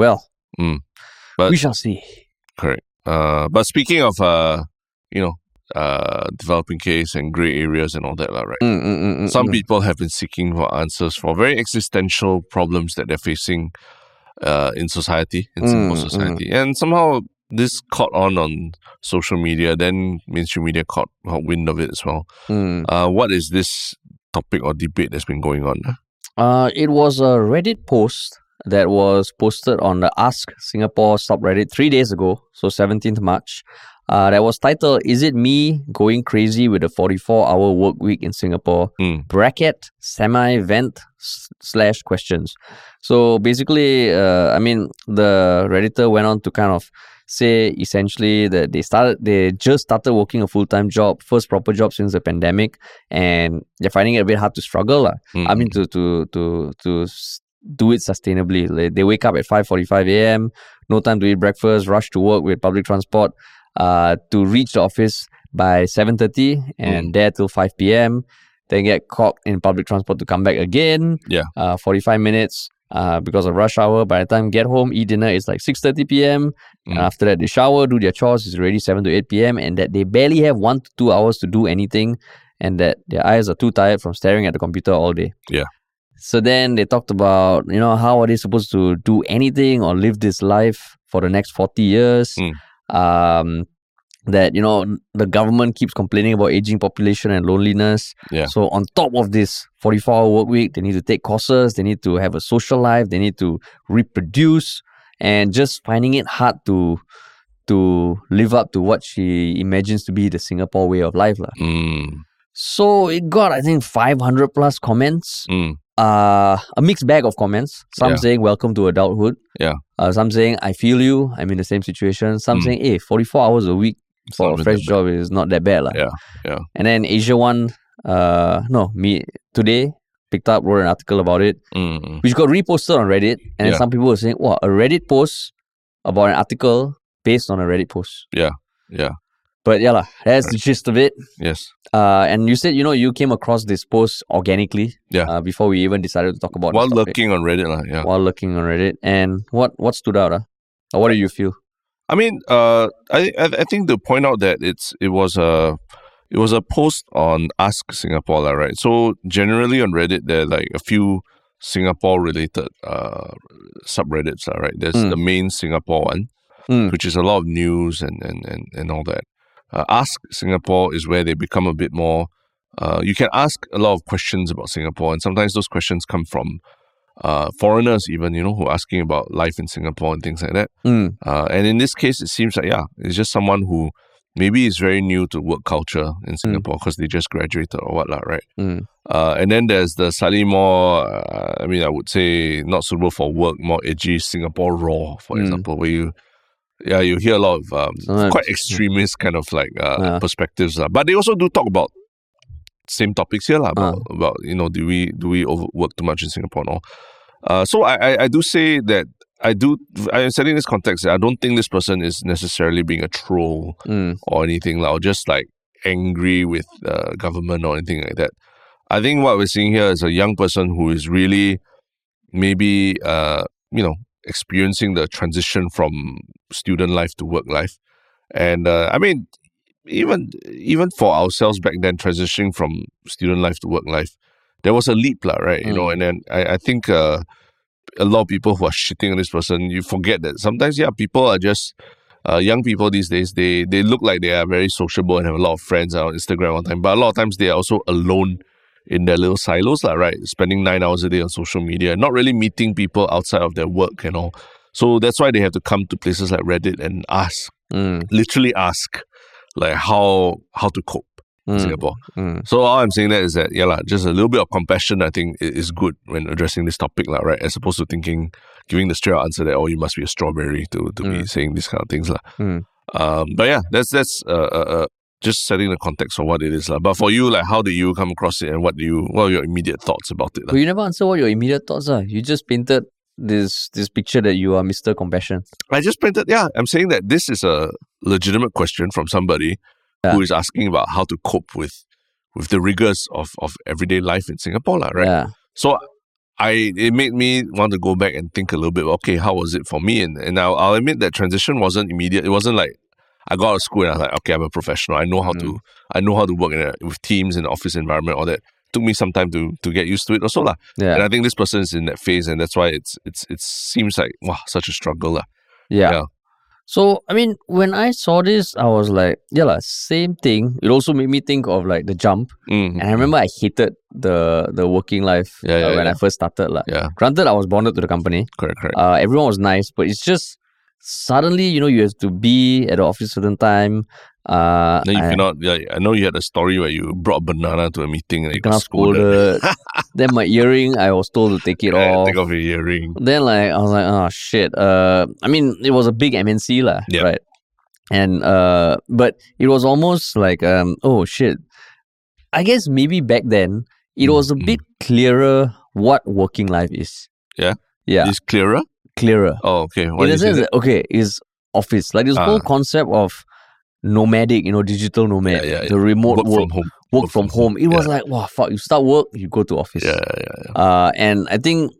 we shall see. Correct. But speaking of, developing case and grey areas and all that, right? Some people have been seeking for answers for very existential problems that they're facing in society, in Singapore society. And somehow this caught on social media, then mainstream media caught wind of it as well. What is this topic or debate that's been going on? It was a Reddit post that was posted on the Ask Singapore subreddit 3 days ago, so 17th March. That was titled, "Is it me going crazy with a 44-hour work week in Singapore?" Bracket, semi-vent / questions. So basically, the Redditor went on to kind of say essentially that they just started working a full-time job, first proper job since the pandemic, and they're finding it a bit hard to struggle. I mean, to do it sustainably. Like, they wake up at 5:45 a.m., no time to eat breakfast, rush to work with public transport, to reach the office by 7:30 and there till 5 p.m. Then get caught in public transport to come back again. 45 minutes because of rush hour. By the time get home, eat dinner, it's like 6:30 p.m. And after that, they shower, do their chores. It's already 7 to 8 p.m. And that they barely have 1 to 2 hours to do anything, and that their eyes are too tired from staring at the computer all day. So then they talked about, how are they supposed to do anything or live this life for the next 40 years? That, the government keeps complaining about aging population and loneliness. So on top of this 44-hour work week, they need to take courses, they need to have a social life, they need to reproduce, and just finding it hard to live up to what she imagines to be the Singapore way of life. So it got, I think, 500 plus comments. A mixed bag of comments. Some saying, welcome to adulthood. Some saying, I feel you, I'm in the same situation. Some saying, hey, 44 hours a week for a fresh job is not that bad. And then Asia One, today picked up, wrote an article about it, which got reposted on Reddit. And then some people were saying, wow, a Reddit post about an article based on a Reddit post. But that's the gist of it. And you said, you came across this post organically before we even decided to talk about it. While looking on Reddit. While looking on Reddit. And what stood out? Or what do you feel? I mean, I think to point out that it was a post on Ask Singapore, right? So generally on Reddit, there are like a few Singapore-related subreddits, right? There's the main Singapore one, which is a lot of news and all that. Ask Singapore is where they become a bit more, you can ask a lot of questions about Singapore, and sometimes those questions come from foreigners even, who are asking about life in Singapore and things like that. And in this case, it seems like, it's just someone who maybe is very new to work culture in Singapore because they just graduated or whatnot, right? And then there's the slightly more, I would say not suitable for work, more edgy Singapore Raw, for example, where you hear a lot of quite extremist kind of like perspectives. But they also do talk about same topics here about do we overwork too much in Singapore and all. So I do say that I'm setting this context that I don't think this person is necessarily being a troll or anything, or just like angry with government or anything like that. I think what we're seeing here is a young person who is really maybe experiencing the transition from student life to work life. And even for ourselves back then, transitioning from student life to work life, there was a leap, right? And then I think a lot of people who are shitting on this person, you forget that sometimes, people are just young people these days, they look like they are very sociable and have a lot of friends on Instagram all the time, but a lot of times they are also alone in their little silos, right? Spending 9 hours a day on social media and not really meeting people outside of their work and all. So that's why they have to come to places like Reddit and ask, literally ask, like how to cope in Singapore. So all I'm saying that is that, just a little bit of compassion, I think, is good when addressing this topic, right? As opposed to giving the straight answer that, you must be a strawberry to be saying these kind of things. But that's just setting the context for what it is. But for you, like, how do you come across it and what are your immediate thoughts about it? But you never answer what your immediate thoughts are. You just painted this picture that you are Mr. Compassion. I just painted, I'm saying that this is a legitimate question from somebody who is asking about how to cope with the rigors of everyday life in Singapore, right? So it made me want to go back and think a little bit, okay, how was it for me? And I'll admit that transition wasn't immediate. It wasn't like I got out of school and I was like, okay, I'm a professional. I know how to work with teams in the office environment, all that. It took me some time to get used to it also. And I think this person is in that phase, and that's why it seems like, wow, such a struggle. So, I mean, when I saw this, I was like, yeah, la, same thing. It also made me think of like the jump. And I remember I hated the working life when I first started. La. Yeah. Granted, I was bonded to the company. Correct. Everyone was nice, but it's just suddenly, you have to be at the office at a certain time. No, you cannot. Yeah, I know you had a story where you brought banana to a meeting and you got scolded. Then my earring, I was told to take it off. Take off your earring. Then I was like, oh shit. I mean, it was a big MNC lah, right? And but it was almost like oh shit. I guess maybe back then it was a bit clearer what working life is. Yeah. It's clearer. Oh, okay. Why in the sense that is office, like this whole concept of nomadic, digital nomad, the remote work from home. It was like, wow, fuck, you start work, you go to office. And I think,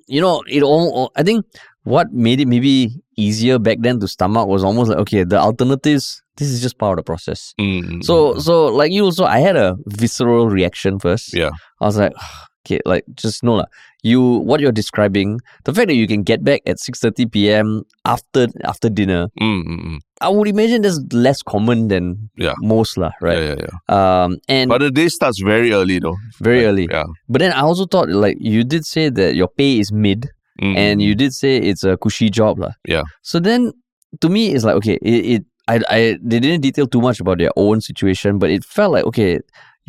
I think what made it maybe easier back then to stomach was almost like, okay, the alternatives, this is just part of the process. So like you also, I had a visceral reaction first. Yeah. I was like, okay, like just know what you're describing, the fact that you can get back at 6:30 p.m. after dinner, I would imagine that's less common than most lah, right? But the day starts very early though. Very early. Yeah. But then I also thought, like, you did say that your pay is mid, and you did say it's a cushy job lah. Yeah. So then, to me, it's like, okay, they didn't detail too much about their own situation, but it felt like, okay,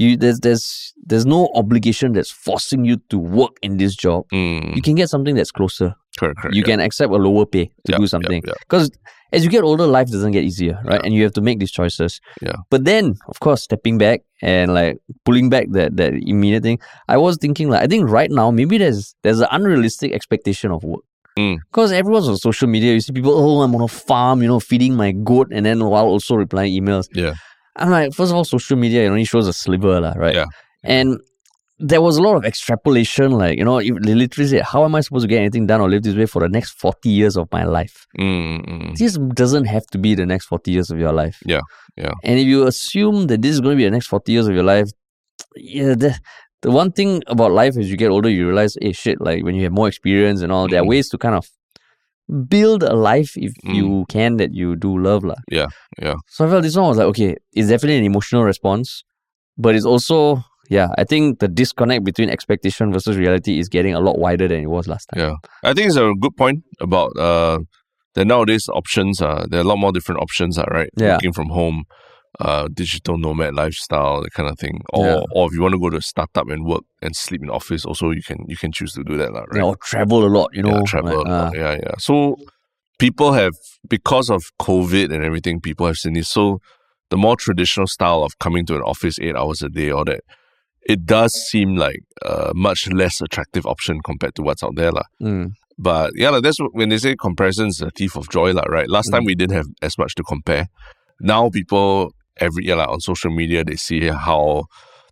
there's no obligation that's forcing you to work in this job. You can get something that's closer. Correct. You can accept a lower pay to do something. Because as you get older, life doesn't get easier, right? And you have to make these choices. But then, of course, stepping back and like pulling back that immediate thing, I was thinking, like, I think right now maybe there's an unrealistic expectation of work. Because everyone's on social media, you see people, oh, I'm on a farm, feeding my goat, and then while also replying emails. I'm like, first of all, social media, it only shows a sliver, right? Yeah. And there was a lot of extrapolation, like, they literally said, how am I supposed to get anything done or live this way for the next 40 years of my life? This doesn't have to be the next 40 years of your life. Yeah. And if you assume that this is going to be the next 40 years of your life, the one thing about life as you get older, you realize, hey, shit, like when you have more experience and all, there are ways to kind of build a life if you can that you do love lah. Yeah. So I felt this one was like, okay, it's definitely an emotional response, but it's also, I think the disconnect between expectation versus reality is getting a lot wider than it was last time. Yeah, I think it's a good point about that nowadays options there are a lot more different options, right? Working from home, digital nomad lifestyle, that kind of thing. Or if you want to go to a startup and work and sleep in office, also you can choose to do that, right? Or travel a lot, travel a lot. Yeah. So people have, because of COVID and everything, people have seen this. So the more traditional style of coming to an office 8 hours a day, all that, it does seem like a much less attractive option compared to what's out there, lah. But that's when they say comparison is a thief of joy, lah, right? Last time we didn't have as much to compare. Now people on social media, they see how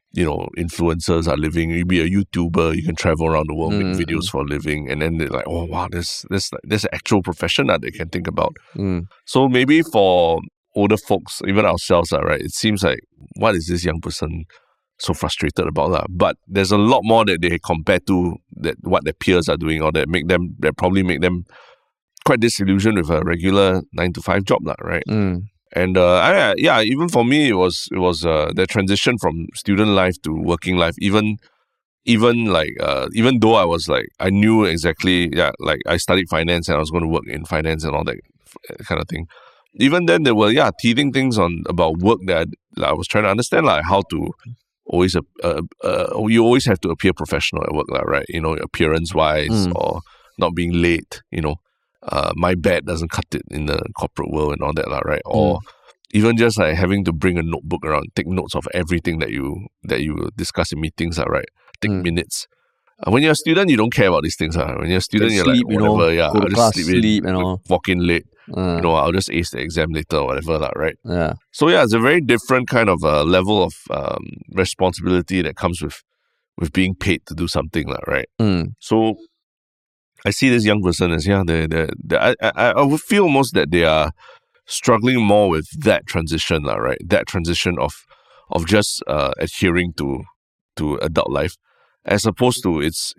influencers are living. You be a YouTuber, you can travel around the world, make videos for a living, and then they're like, oh wow, there's an actual profession that they can think about. So maybe for older folks, even ourselves, right, it seems like, what is this young person so frustrated about? But there's a lot more that they compare to what their peers are doing, or that probably make them quite disillusioned with a regular 9-to-5 job, right? And even for me, it was the transition from student life to working life. Even though I was like, I knew exactly, like I studied finance and I was going to work in finance and all that kind of thing. Even then, there were teething things about work that I was trying to understand, like how to always you always have to appear professional at work, right? Appearance wise, or not being late. My bad doesn't cut it in the corporate world and all that, right? Or even just like having to bring a notebook around, take notes of everything that you discuss in meetings, right? Take minutes. When you're a student, you don't care about these things. When you're a student, you're sleep, like, whatever, go to class, sleep and all. Walk in late. I'll just ace the exam later or whatever, right? Yeah. So it's a very different kind of level of responsibility that comes with being paid to do something, right? So I see this young person as I would feel almost that they are struggling more with that transition, right? That transition of just adhering to adult life, as opposed to it's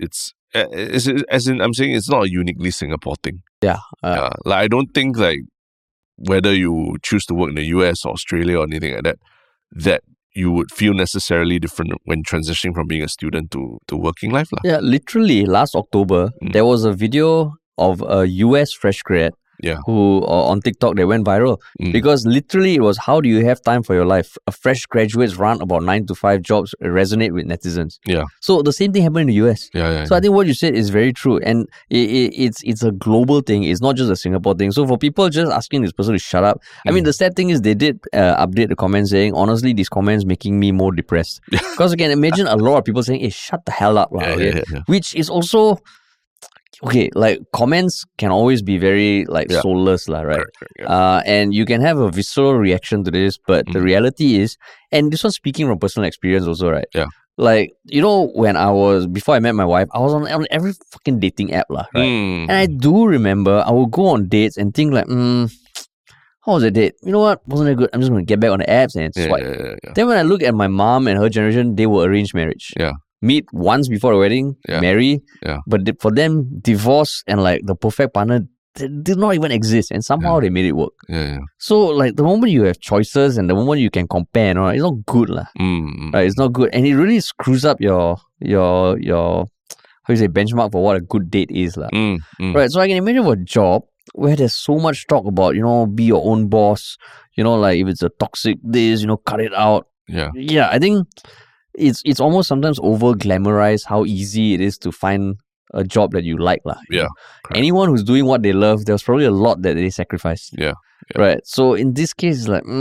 as in I'm saying it's not a uniquely Singapore thing. Yeah. Like I don't think like whether you choose to work in the US or Australia or anything like that, that you would feel necessarily different when transitioning from being a student to working life. Yeah, literally last October, there was a video of a US fresh grad who on TikTok, they went viral because literally it was, how do you have time for your life? A fresh graduate's run about 9 to 5 jobs resonate with netizens. Yeah. So the same thing happened in the US. So I think what you said is very true, and it's a global thing. It's not just a Singapore thing. So for people just asking this person to shut up, I mean, the sad thing is they did update the comments saying, honestly, these comments making me more depressed. Because again, imagine a lot of people saying, hey, shut the hell up. Which is also... Okay, like comments can always be very like soulless, right? Correct, and you can have a visceral reaction to this, but the reality is, and this was speaking from personal experience also, right? Yeah. Like, before I met my wife, I was on every fucking dating app, right? And I do remember I would go on dates and think like, how was the date? You know what? Wasn't it good? I'm just going to get back on the apps and swipe. Then when I look at my mom and her generation, they were arranged marriage. Yeah. Meet once before a wedding, marry, but for them, divorce and like the perfect partner did not even exist, and somehow they made it work. So like the moment you have choices and the moment you can compare, it's not good, right? It's not good, and it really screws up your how you say benchmark for what a good date is, right? So I can imagine for a job where there's so much talk about be your own boss, like if it's a toxic this, cut it out. I think it's almost sometimes over glamorized how easy it is to find a job that you like. Anyone who's doing what they love, there's probably a lot that they sacrifice. Right. So in this case, it's like,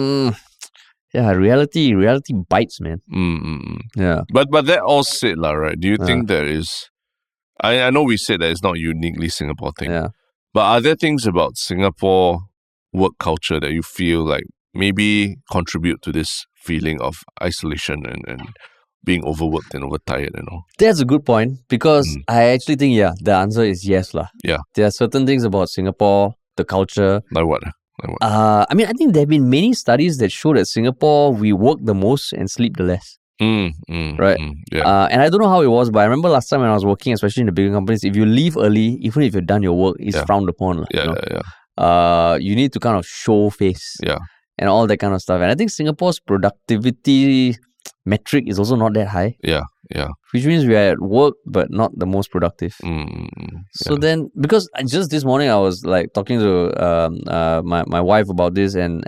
reality bites, man. Yeah. But that all said, right? Do you think there is... I know we said that it's not uniquely Singapore thing. But are there things about Singapore work culture that you feel like maybe contribute to this feeling of isolation and being overworked and overtired and all? That's a good point, because I actually think, the answer is yes. There are certain things about Singapore, the culture. Like what? I mean, I think there have been many studies that show that Singapore, we work the most and sleep the less. Right? And I don't know how it was, but I remember last time when I was working, especially in the bigger companies, if you leave early, even if you've done your work, it's frowned upon. You need to kind of show face. And all that kind of stuff. And I think Singapore's productivity metric is also not that high. Which means we are at work, but not the most productive. So then, because just this morning I was like talking to my wife about this, and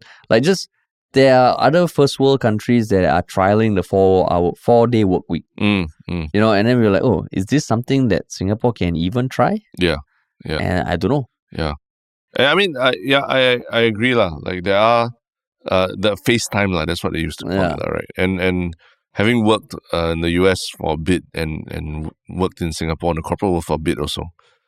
there are other first world countries that are trialing the 4-day work week. And then we were like, oh, is this something that Singapore can even try? And I don't know. I mean, I agree lah. Like there are the FaceTime that's what they used to call it, right? And having worked in the US for a bit and worked in Singapore in the corporate world for a bit also,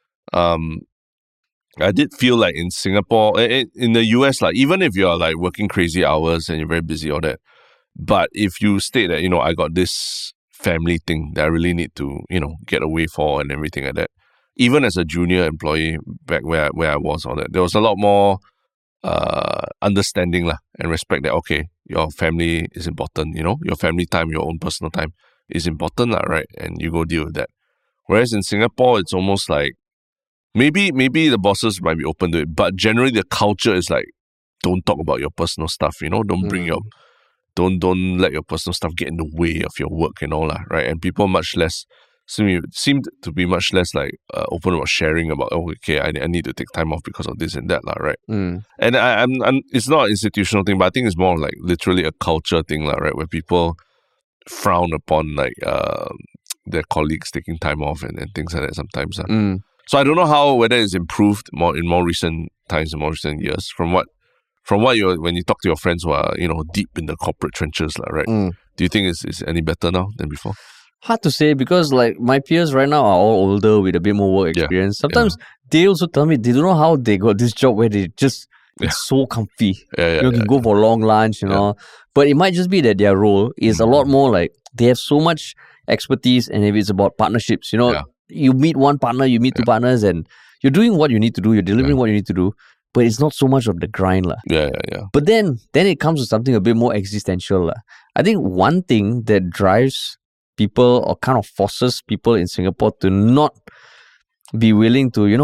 I did feel like in Singapore, in the US, like even if you're like working crazy hours and you're very busy, all that, but if you state that I got this family thing that I really need to get away for and everything like that. Even as a junior employee back where I was on it, there was a lot more understanding and respect that, okay, your family is important, your family time, your own personal time is important, right? And you go deal with that. Whereas in Singapore, it's almost like, maybe the bosses might be open to it, but generally the culture is like, don't talk about your personal stuff, don't bring don't let your personal stuff get in the way of your work and all that, right? And people seemed to be much less like open about sharing about, I need to take time off because of this and that, right? And I'm it's not an institutional thing, but I think it's more like literally a culture thing, right? Where people frown upon like their colleagues taking time off and things like that sometimes. So I don't know whether it's improved in more recent times, in more recent years, from what when you talk to your friends who are deep in the corporate trenches, right? Do you think it's any better now than before? Hard to say, because like my peers right now are all older with a bit more work experience. Sometimes they also tell me they don't know how they got this job where they just it's so comfy. You can go for a long lunch, But it might just be that their role is a lot more like they have so much expertise, and if it's about partnerships, you meet one partner, you meet two partners, and you're doing what you need to do, you're delivering what you need to do, but it's not so much of the grind. But then it comes to something a bit more existential. I think one thing that drives people or kind of forces people in Singapore to not be willing to,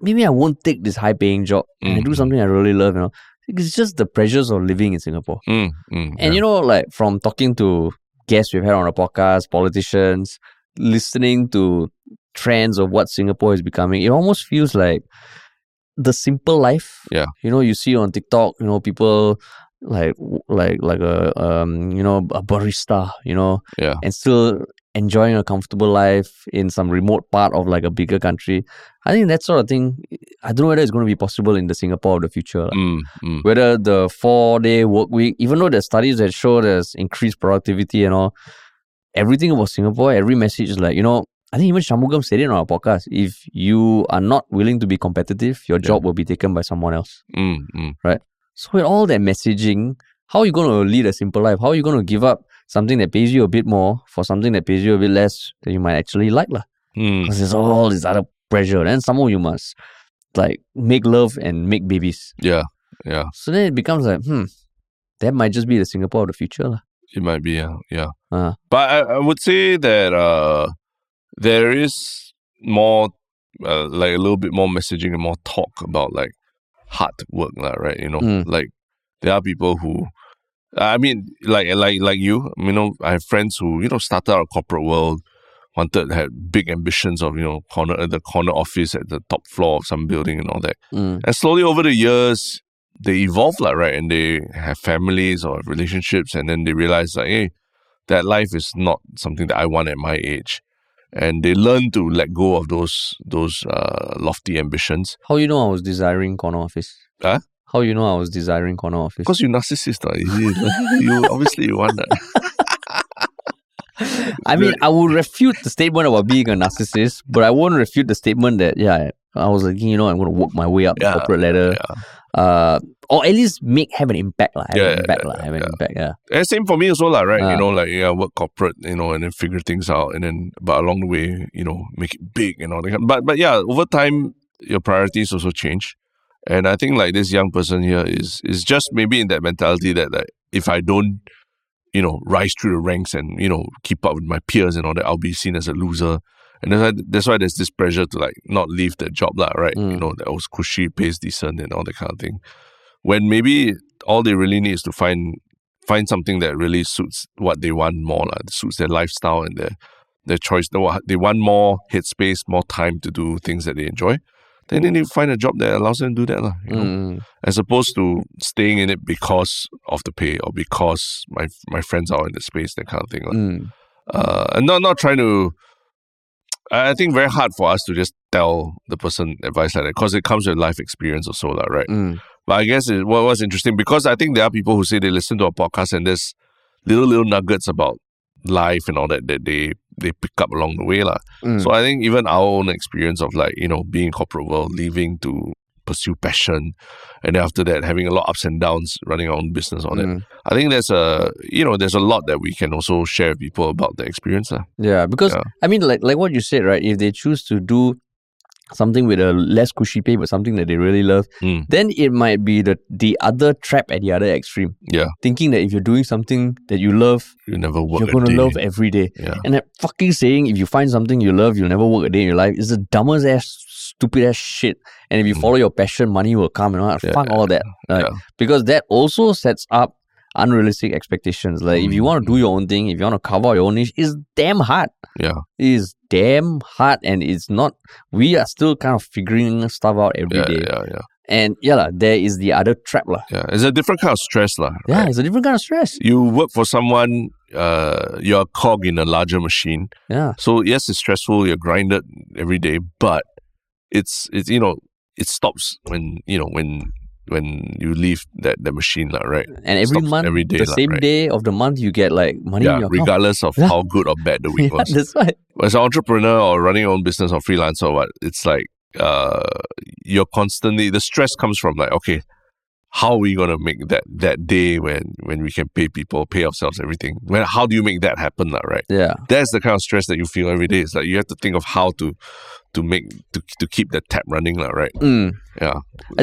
maybe I won't take this high paying job and I do something I really love, you know. It's just the pressures of living in Singapore. And you know, like from talking to guests we've had on the podcast, politicians, listening to trends of what Singapore is becoming, it almost feels like the simple life. Yeah. You know, you see on TikTok, you know, people like a you know, a barista, you know, and still enjoying a comfortable life in some remote part of like a bigger country. I think that sort of thing, I don't know whether it's going to be possible in the Singapore of the future. Whether the 4-day work week, even though there's studies that show there's increased productivity and all, everything about Singapore, every message is like, you know, I think even Shanmugam said it on our podcast, if you are not willing to be competitive, your job will be taken by someone else. Right? So with all that messaging, how are you going to lead a simple life? How are you going to give up something that pays you a bit more for something that pays you a bit less that you might actually like? Because there's all this other pressure. And somehow you must like make love and make babies. Yeah. So then it becomes like, that might just be the Singapore of the future. It might be, yeah. But I would say that there is more, like a little bit more messaging and more talk about like hard work, right? You know, like there are people who, I mean, like you, you know, I have friends who, you know, started out corporate world, had big ambitions of, you know, the corner office at the top floor of some building and all that. And slowly over the years, they evolve, right? And they have families or relationships, and then they realize like, hey, that life is not something that I want at my age. And they learn to let go of those lofty ambitions. How you know I was desiring corner office? Huh? How you know I was desiring corner office? Because you're narcissist, right? You obviously you want that. I mean, I will refute the statement about being a narcissist, but I won't refute the statement that I was like, you know, I'm going to work my way up the corporate ladder. Or at least have an impact. Have an impact. And same for me as well, right? You know, like, work corporate, you know, and then figure things out. And then, but along the way, you know, make it big and all that. But yeah, over time, your priorities also change. And I think like this young person here is just maybe in that mentality that like, if I don't, you know, rise through the ranks and, you know, keep up with my peers and all that, I'll be seen as a loser. And that's why there's this pressure to like not leave the job, right? You know, that was cushy, pays decent and all that kind of thing. When maybe all they really need is to find something that really suits what they want more, suits their lifestyle and their choice. They want more headspace, more time to do things that they enjoy. Then they need to find a job that allows them to do that, you know? As opposed to staying in it because of the pay or because my friends are in the space, that kind of thing. And not trying to. I think very hard for us to just tell the person advice like that because it comes with life experience also, right? But I guess what was interesting, because I think there are people who say they listen to a podcast and there's little nuggets about life and all that they pick up along the way. So I think even our own experience of like, you know, being in corporate world, leaving to pursue passion, and after that having a lot of ups and downs, running our own business on it. I think there's a lot that we can also share with people about the experience. Yeah, because I mean, like what you said, right? If they choose to do something with a less cushy pay, but something that they really love, then it might be the other trap at the other extreme. Yeah. Thinking that if you're doing something that you love, you're going to love every day. Yeah. And that fucking saying, if you find something you love, you'll never work a day in your life, is the dumbest ass, stupid ass shit. And if you follow your passion, money will come and all that. Fuck all that. Because that also sets up unrealistic expectations. Like if you want to do your own thing, if you want to cover your own niche, it's damn hard. Yeah. It is damn hard, and it's not, we are still kind of figuring stuff out every day. And there is the other trap. Yeah, it's a different kind of stress. Yeah, right? It's a different kind of stress. You work for someone, you're a cog in a larger machine. Yeah. So yes, it's stressful, you're grinded every day, but it's you know, it stops when you leave that machine, right? And every month, every day, the same day of the month, you get like money in your regardless account. Of how good or bad the week was. That's right. As an entrepreneur or running your own business or freelancer or what, it's like you're constantly, the stress comes from like, okay, how are we going to make that day when we can pay people, pay ourselves, everything? How do you make that happen, right? Yeah. That's the kind of stress that you feel every day. It's like you have to think of how to keep the tap running, right? Yeah.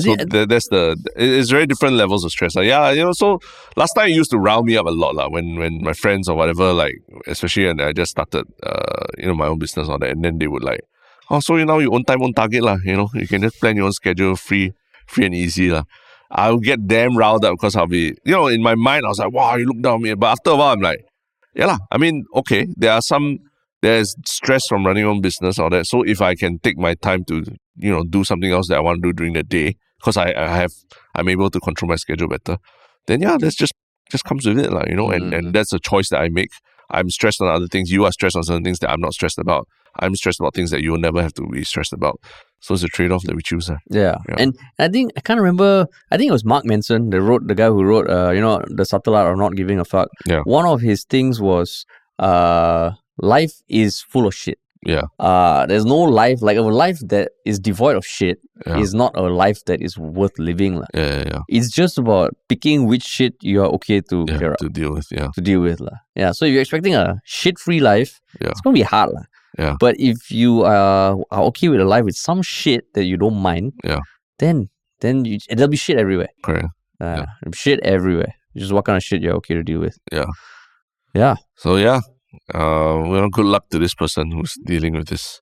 It's very different levels of stress. So last time it used to rile me up a lot, when my friends or whatever, like, especially when I just started, my own business on that, and then they would like, Oh, so now your own time, own target lah. You know, you can just plan your own schedule, free and easy lah. I'll get damn riled up because I'll be, in my mind, I was like, wow, you look down on me. But after a while, I'm like, yeah lah. I mean, okay, there's stress from running your own business, all that. So if I can take my time to, do something else that I want to do during the day, because I'm able to control my schedule better, then yeah, that's just comes with it, and that's a choice that I make. I'm stressed on other things. You are stressed on certain things that I'm not stressed about. I'm stressed about things that you will never have to be stressed about. So it's a trade-off that we choose. Yeah. And I can't remember, I think it was Mark Manson, the guy who wrote, The Subtle Art of Not Giving a Fuck. Yeah. One of his things was, life is full of shit. Yeah. There's no life, like a life that is devoid of shit is not a life that is worth living. Yeah. It's just about picking which shit you are okay to clear up. To deal with. Yeah. So if you're expecting a shit-free life, it's going to be hard. Yeah. But if you are okay with a life with some shit that you don't mind, then there'll be shit everywhere. Correct. Shit everywhere. Just what kind of shit you're okay to deal with. Yeah. Yeah. So good luck to this person who's dealing with this.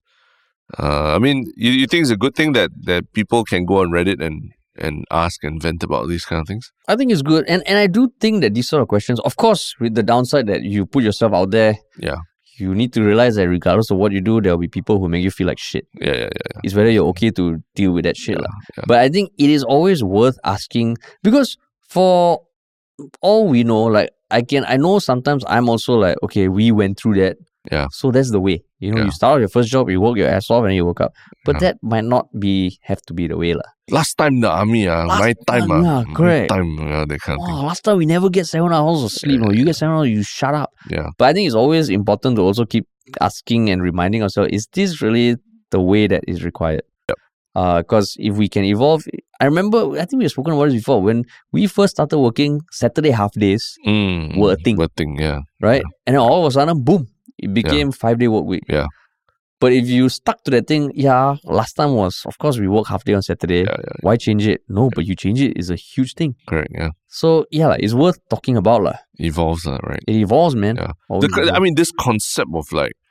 I mean, you think it's a good thing that people can go on Reddit and ask and vent about these kind of things? I think it's good. And I do think that these sort of questions, of course, with the downside that you put yourself out there, you need to realize that regardless of what you do, there'll be people who make you feel like shit. Yeah. It's whether you're okay to deal with that shit. Yeah. But I think it is always worth asking, because for all we know, like, I know sometimes I'm also like, okay, we went through that. Yeah. So that's the way. You start out your first job, you work your ass off and you work up. But that might not have to be the way. Last time the army, my time. Correct. That kind of thing. Last time we never get 7 hours of sleep. You get 7 hours, you shut up. Yeah. But I think it's always important to also keep asking and reminding ourselves, is this really the way that is required? Because if we can evolve, I remember, I think we've spoken about this before, when we first started working, Saturday half days were a thing. Yeah. Right? Yeah. And then all of a sudden, boom, it became 5-day work week. Yeah. But if you stuck to that thing, last time was, of course, we work half day on Saturday. Yeah. Why change it? No, but you change it is a huge thing. Correct, yeah. So, it's worth talking about. Evolves, right? It evolves, man. Yeah. I mean, this concept of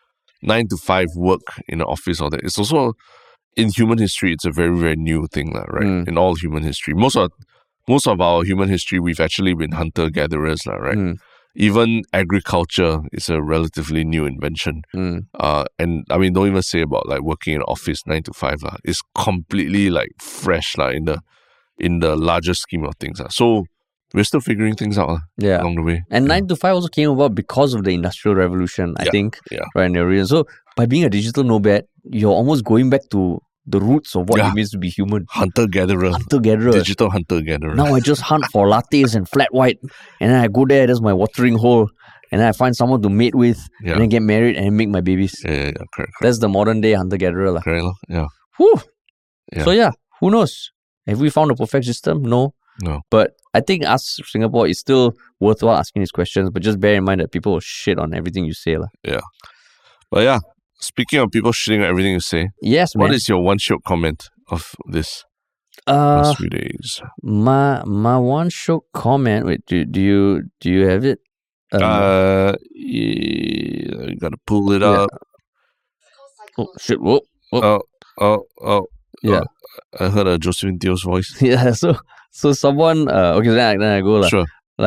9 to 5 work in the office, all that, it's also, in human history, it's a very, very new thing, right? In all human history. Most of our human history, we've actually been hunter-gatherers, right? Even agriculture is a relatively new invention. And I mean, don't even say about working in an office 9 to 5. It's completely fresh in the larger scheme of things. So we're still figuring things out along the way. And 9 to 5 also came about because of the Industrial Revolution, I think. Yeah. Right in the reason. So by being a digital nomad, you're almost going back to the roots of what it means to be human. Hunter-gatherer. Digital hunter-gatherer. Now I just hunt for lattes and flat white. And then I go there, there's my watering hole. And then I find someone to mate with. And then get married and make my babies. Yeah, correct. That's the modern day hunter-gatherer. Correct, yeah. Whew. Yeah. So who knows? Have we found a perfect system? No. But I think us, Singapore, is still worthwhile asking these questions. But just bear in mind that people will shit on everything you say. Yeah. But speaking of people shitting on everything you say, yes, man. What is your one short comment of this last few days? My one short comment. Wait, do you have it? You gotta pull it up. Oh shit! Whoa. Oh. Yeah. I heard a Josephine Teo's voice. Yeah. So someone. Okay. Then I go lah. Sure.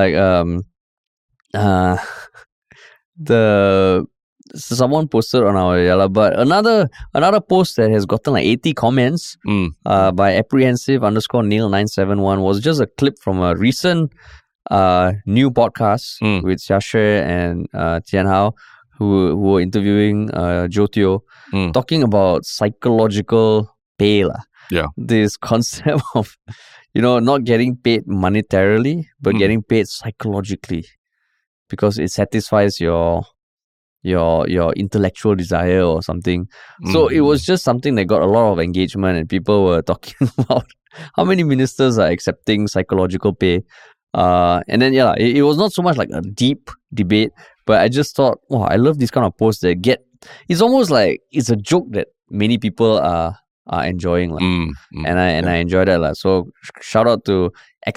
Someone posted on our Yalla, but another post that has gotten 80 comments by apprehensive_Neil971 was just a clip from a recent new podcast with Xiaxue and Tian Hao, who were interviewing Joe Teo, talking about psychological pay. Yeah. This concept of, not getting paid monetarily, but getting paid psychologically, because it satisfies your intellectual desire or something. So it was just something that got a lot of engagement, and people were talking about how many ministers are accepting psychological pay. And then it was not so much like a deep debate, but I just thought, wow, I love these kind of posts that it's almost like it's a joke that many people are enjoying. And I enjoy that. So shout out to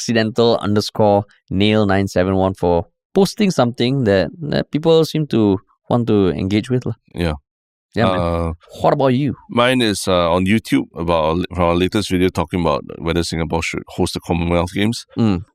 accidental_Nail971 for posting something that people seem to want to engage with. Yeah. Yeah, man. What about you? Mine is on YouTube from our latest video talking about whether Singapore should host the Commonwealth Games.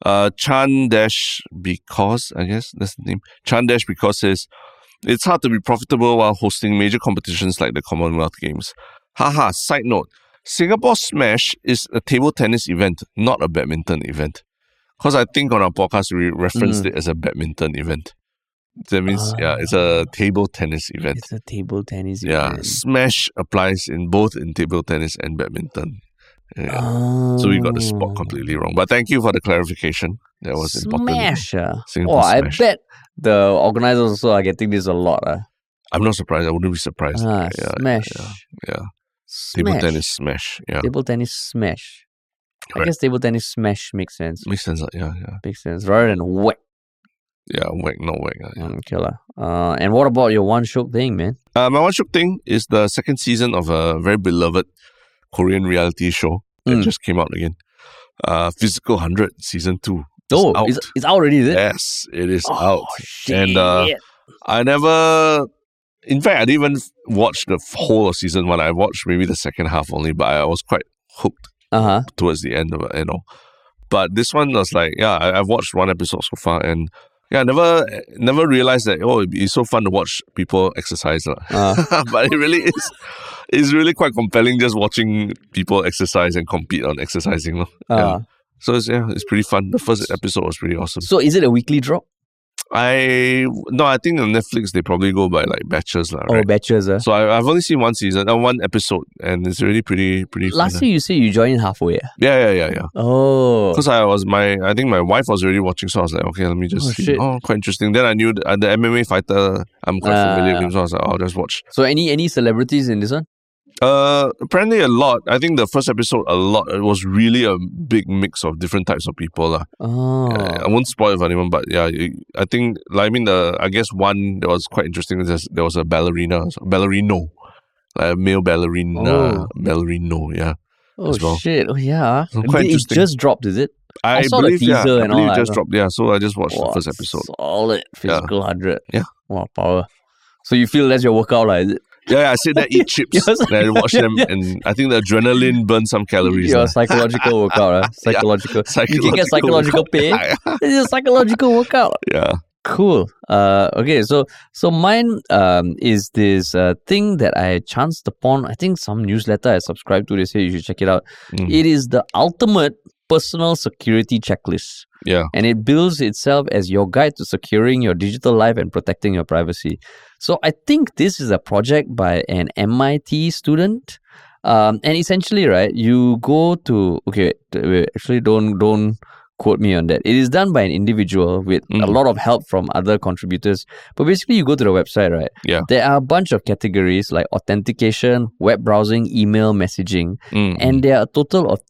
Chan-because, I guess that's the name. Chan-because says, it's hard to be profitable while hosting major competitions like the Commonwealth Games. Haha, side note, Singapore Smash is a table tennis event, not a badminton event. Because I think on our podcast we referenced it as a badminton event. That means, it's a table tennis event. It's a table tennis event. Yeah, Smash applies in table tennis and badminton. Yeah. So we got the spot completely wrong. But thank you for the clarification. That was important. Smash. I bet the organizers also are getting this a lot. I'm not surprised. I wouldn't be surprised. Smash. Yeah. Table tennis smash. Yeah. Table tennis smash. Right. I guess table tennis smash makes sense. Makes sense. Yeah. Makes sense. Rather than whack. Yeah, whack, not whack. Okay. And what about your one shook thing, man? My one shook thing is the second season of a very beloved Korean reality show that just came out again. Physical 100 season 2. It's out already, is it? Yes, it is out. Shit. And I never... In fact, I didn't even watch the whole of season 1. I watched maybe the second half only, but I was quite hooked towards the end of it, But this one was like, I've watched one episode so far, and I never realized that, it's so fun to watch people exercise. But it really is. It's really quite compelling just watching people exercise and compete on exercising. So it's pretty fun. The first episode was pretty awesome. So is it a weekly drop? I think on Netflix they probably go by like batches. Right? Batches. So I've only seen one episode, and it's really pretty fun. Last year you said you joined halfway. Yeah. Oh. Because I think my wife was already watching, so I was like, okay, let me just see. Shit. Oh, quite interesting. Then I knew the MMA fighter, I'm quite familiar with him, so I was like, I'll just watch. So any celebrities in this one? Apparently a lot. I think the first episode it was really a big mix of different types of people. I won't spoil it for anyone, but I think I guess one that was quite interesting is there was a ballerino, a male ballerino, yeah. Oh shit! Oh yeah. So quite interesting. It just dropped, is it? I saw believe, the teaser and all that. It just dropped, so I just watched the first episode. Solid physical 100. Yeah. Wow, power. So you feel that's your workout, is it? Yeah, I sit there, eat chips, and I watch them, and I think the adrenaline burns some calories. Your psychological workout, Psychological. You can get psychological pay. This is a psychological workout. Yeah. Cool. Okay, so mine is this thing that I chanced upon. I think some newsletter I subscribed to. They say you should check it out. It is the ultimate personal security checklist. Yeah. And it bills itself as your guide to securing your digital life and protecting your privacy. So I think this is a project by an MIT student. And essentially, right, you go to... Okay, actually don't quote me on that. It is done by an individual with a lot of help from other contributors. But basically, you go to the website, right? Yeah. There are a bunch of categories like authentication, web browsing, email, messaging. And there are a total of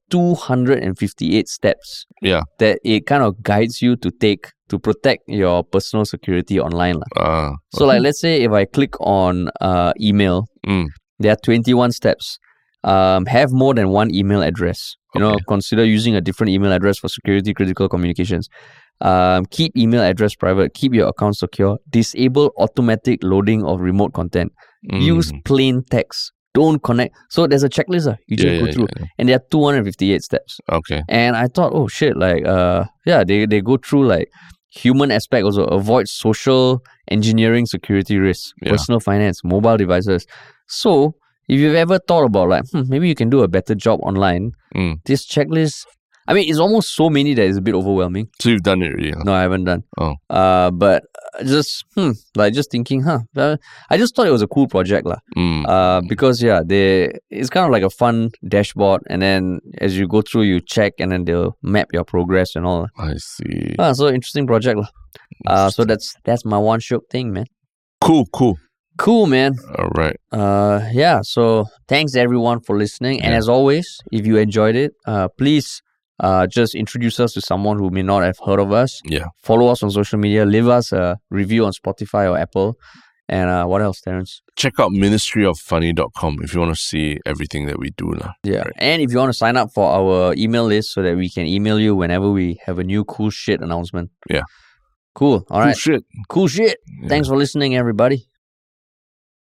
258 steps that it kind of guides you to take to protect your personal security online. So like, let's say if I click on email, there are 21 steps. Have more than one email address. Consider using a different email address for security critical communications. Keep email address private. Keep your account secure. Disable automatic loading of remote content. Use plain text. Don't connect. So there's a checklist. You just go through. And there are 258 steps. Okay. And I thought, oh shit, like, they go through like human aspect also. Avoid social engineering security risks. Personal finance. Mobile devices. So if you've ever thought about like, maybe you can do a better job online, this checklist, I mean, it's almost so many that it's a bit overwhelming. So you've done it already? Huh? No, I haven't done. Oh. But just thinking, I just thought it was a cool project because it's kind of like a fun dashboard, and then as you go through, you check, and then they'll map your progress and all. I see. So interesting project So that's my one shook thing, man. Cool, man. All right. So thanks everyone for listening. And as always, if you enjoyed it, please just introduce us to someone who may not have heard of us. Yeah. Follow us on social media. Leave us a review on Spotify or Apple. And what else, Terrence? Check out ministryoffunny.com if you want to see everything that we do. Yeah. Right. And if you want to sign up for our email list so that we can email you whenever we have a new cool shit announcement. Yeah. Cool. All right. Cool shit. Yeah. Thanks for listening, everybody.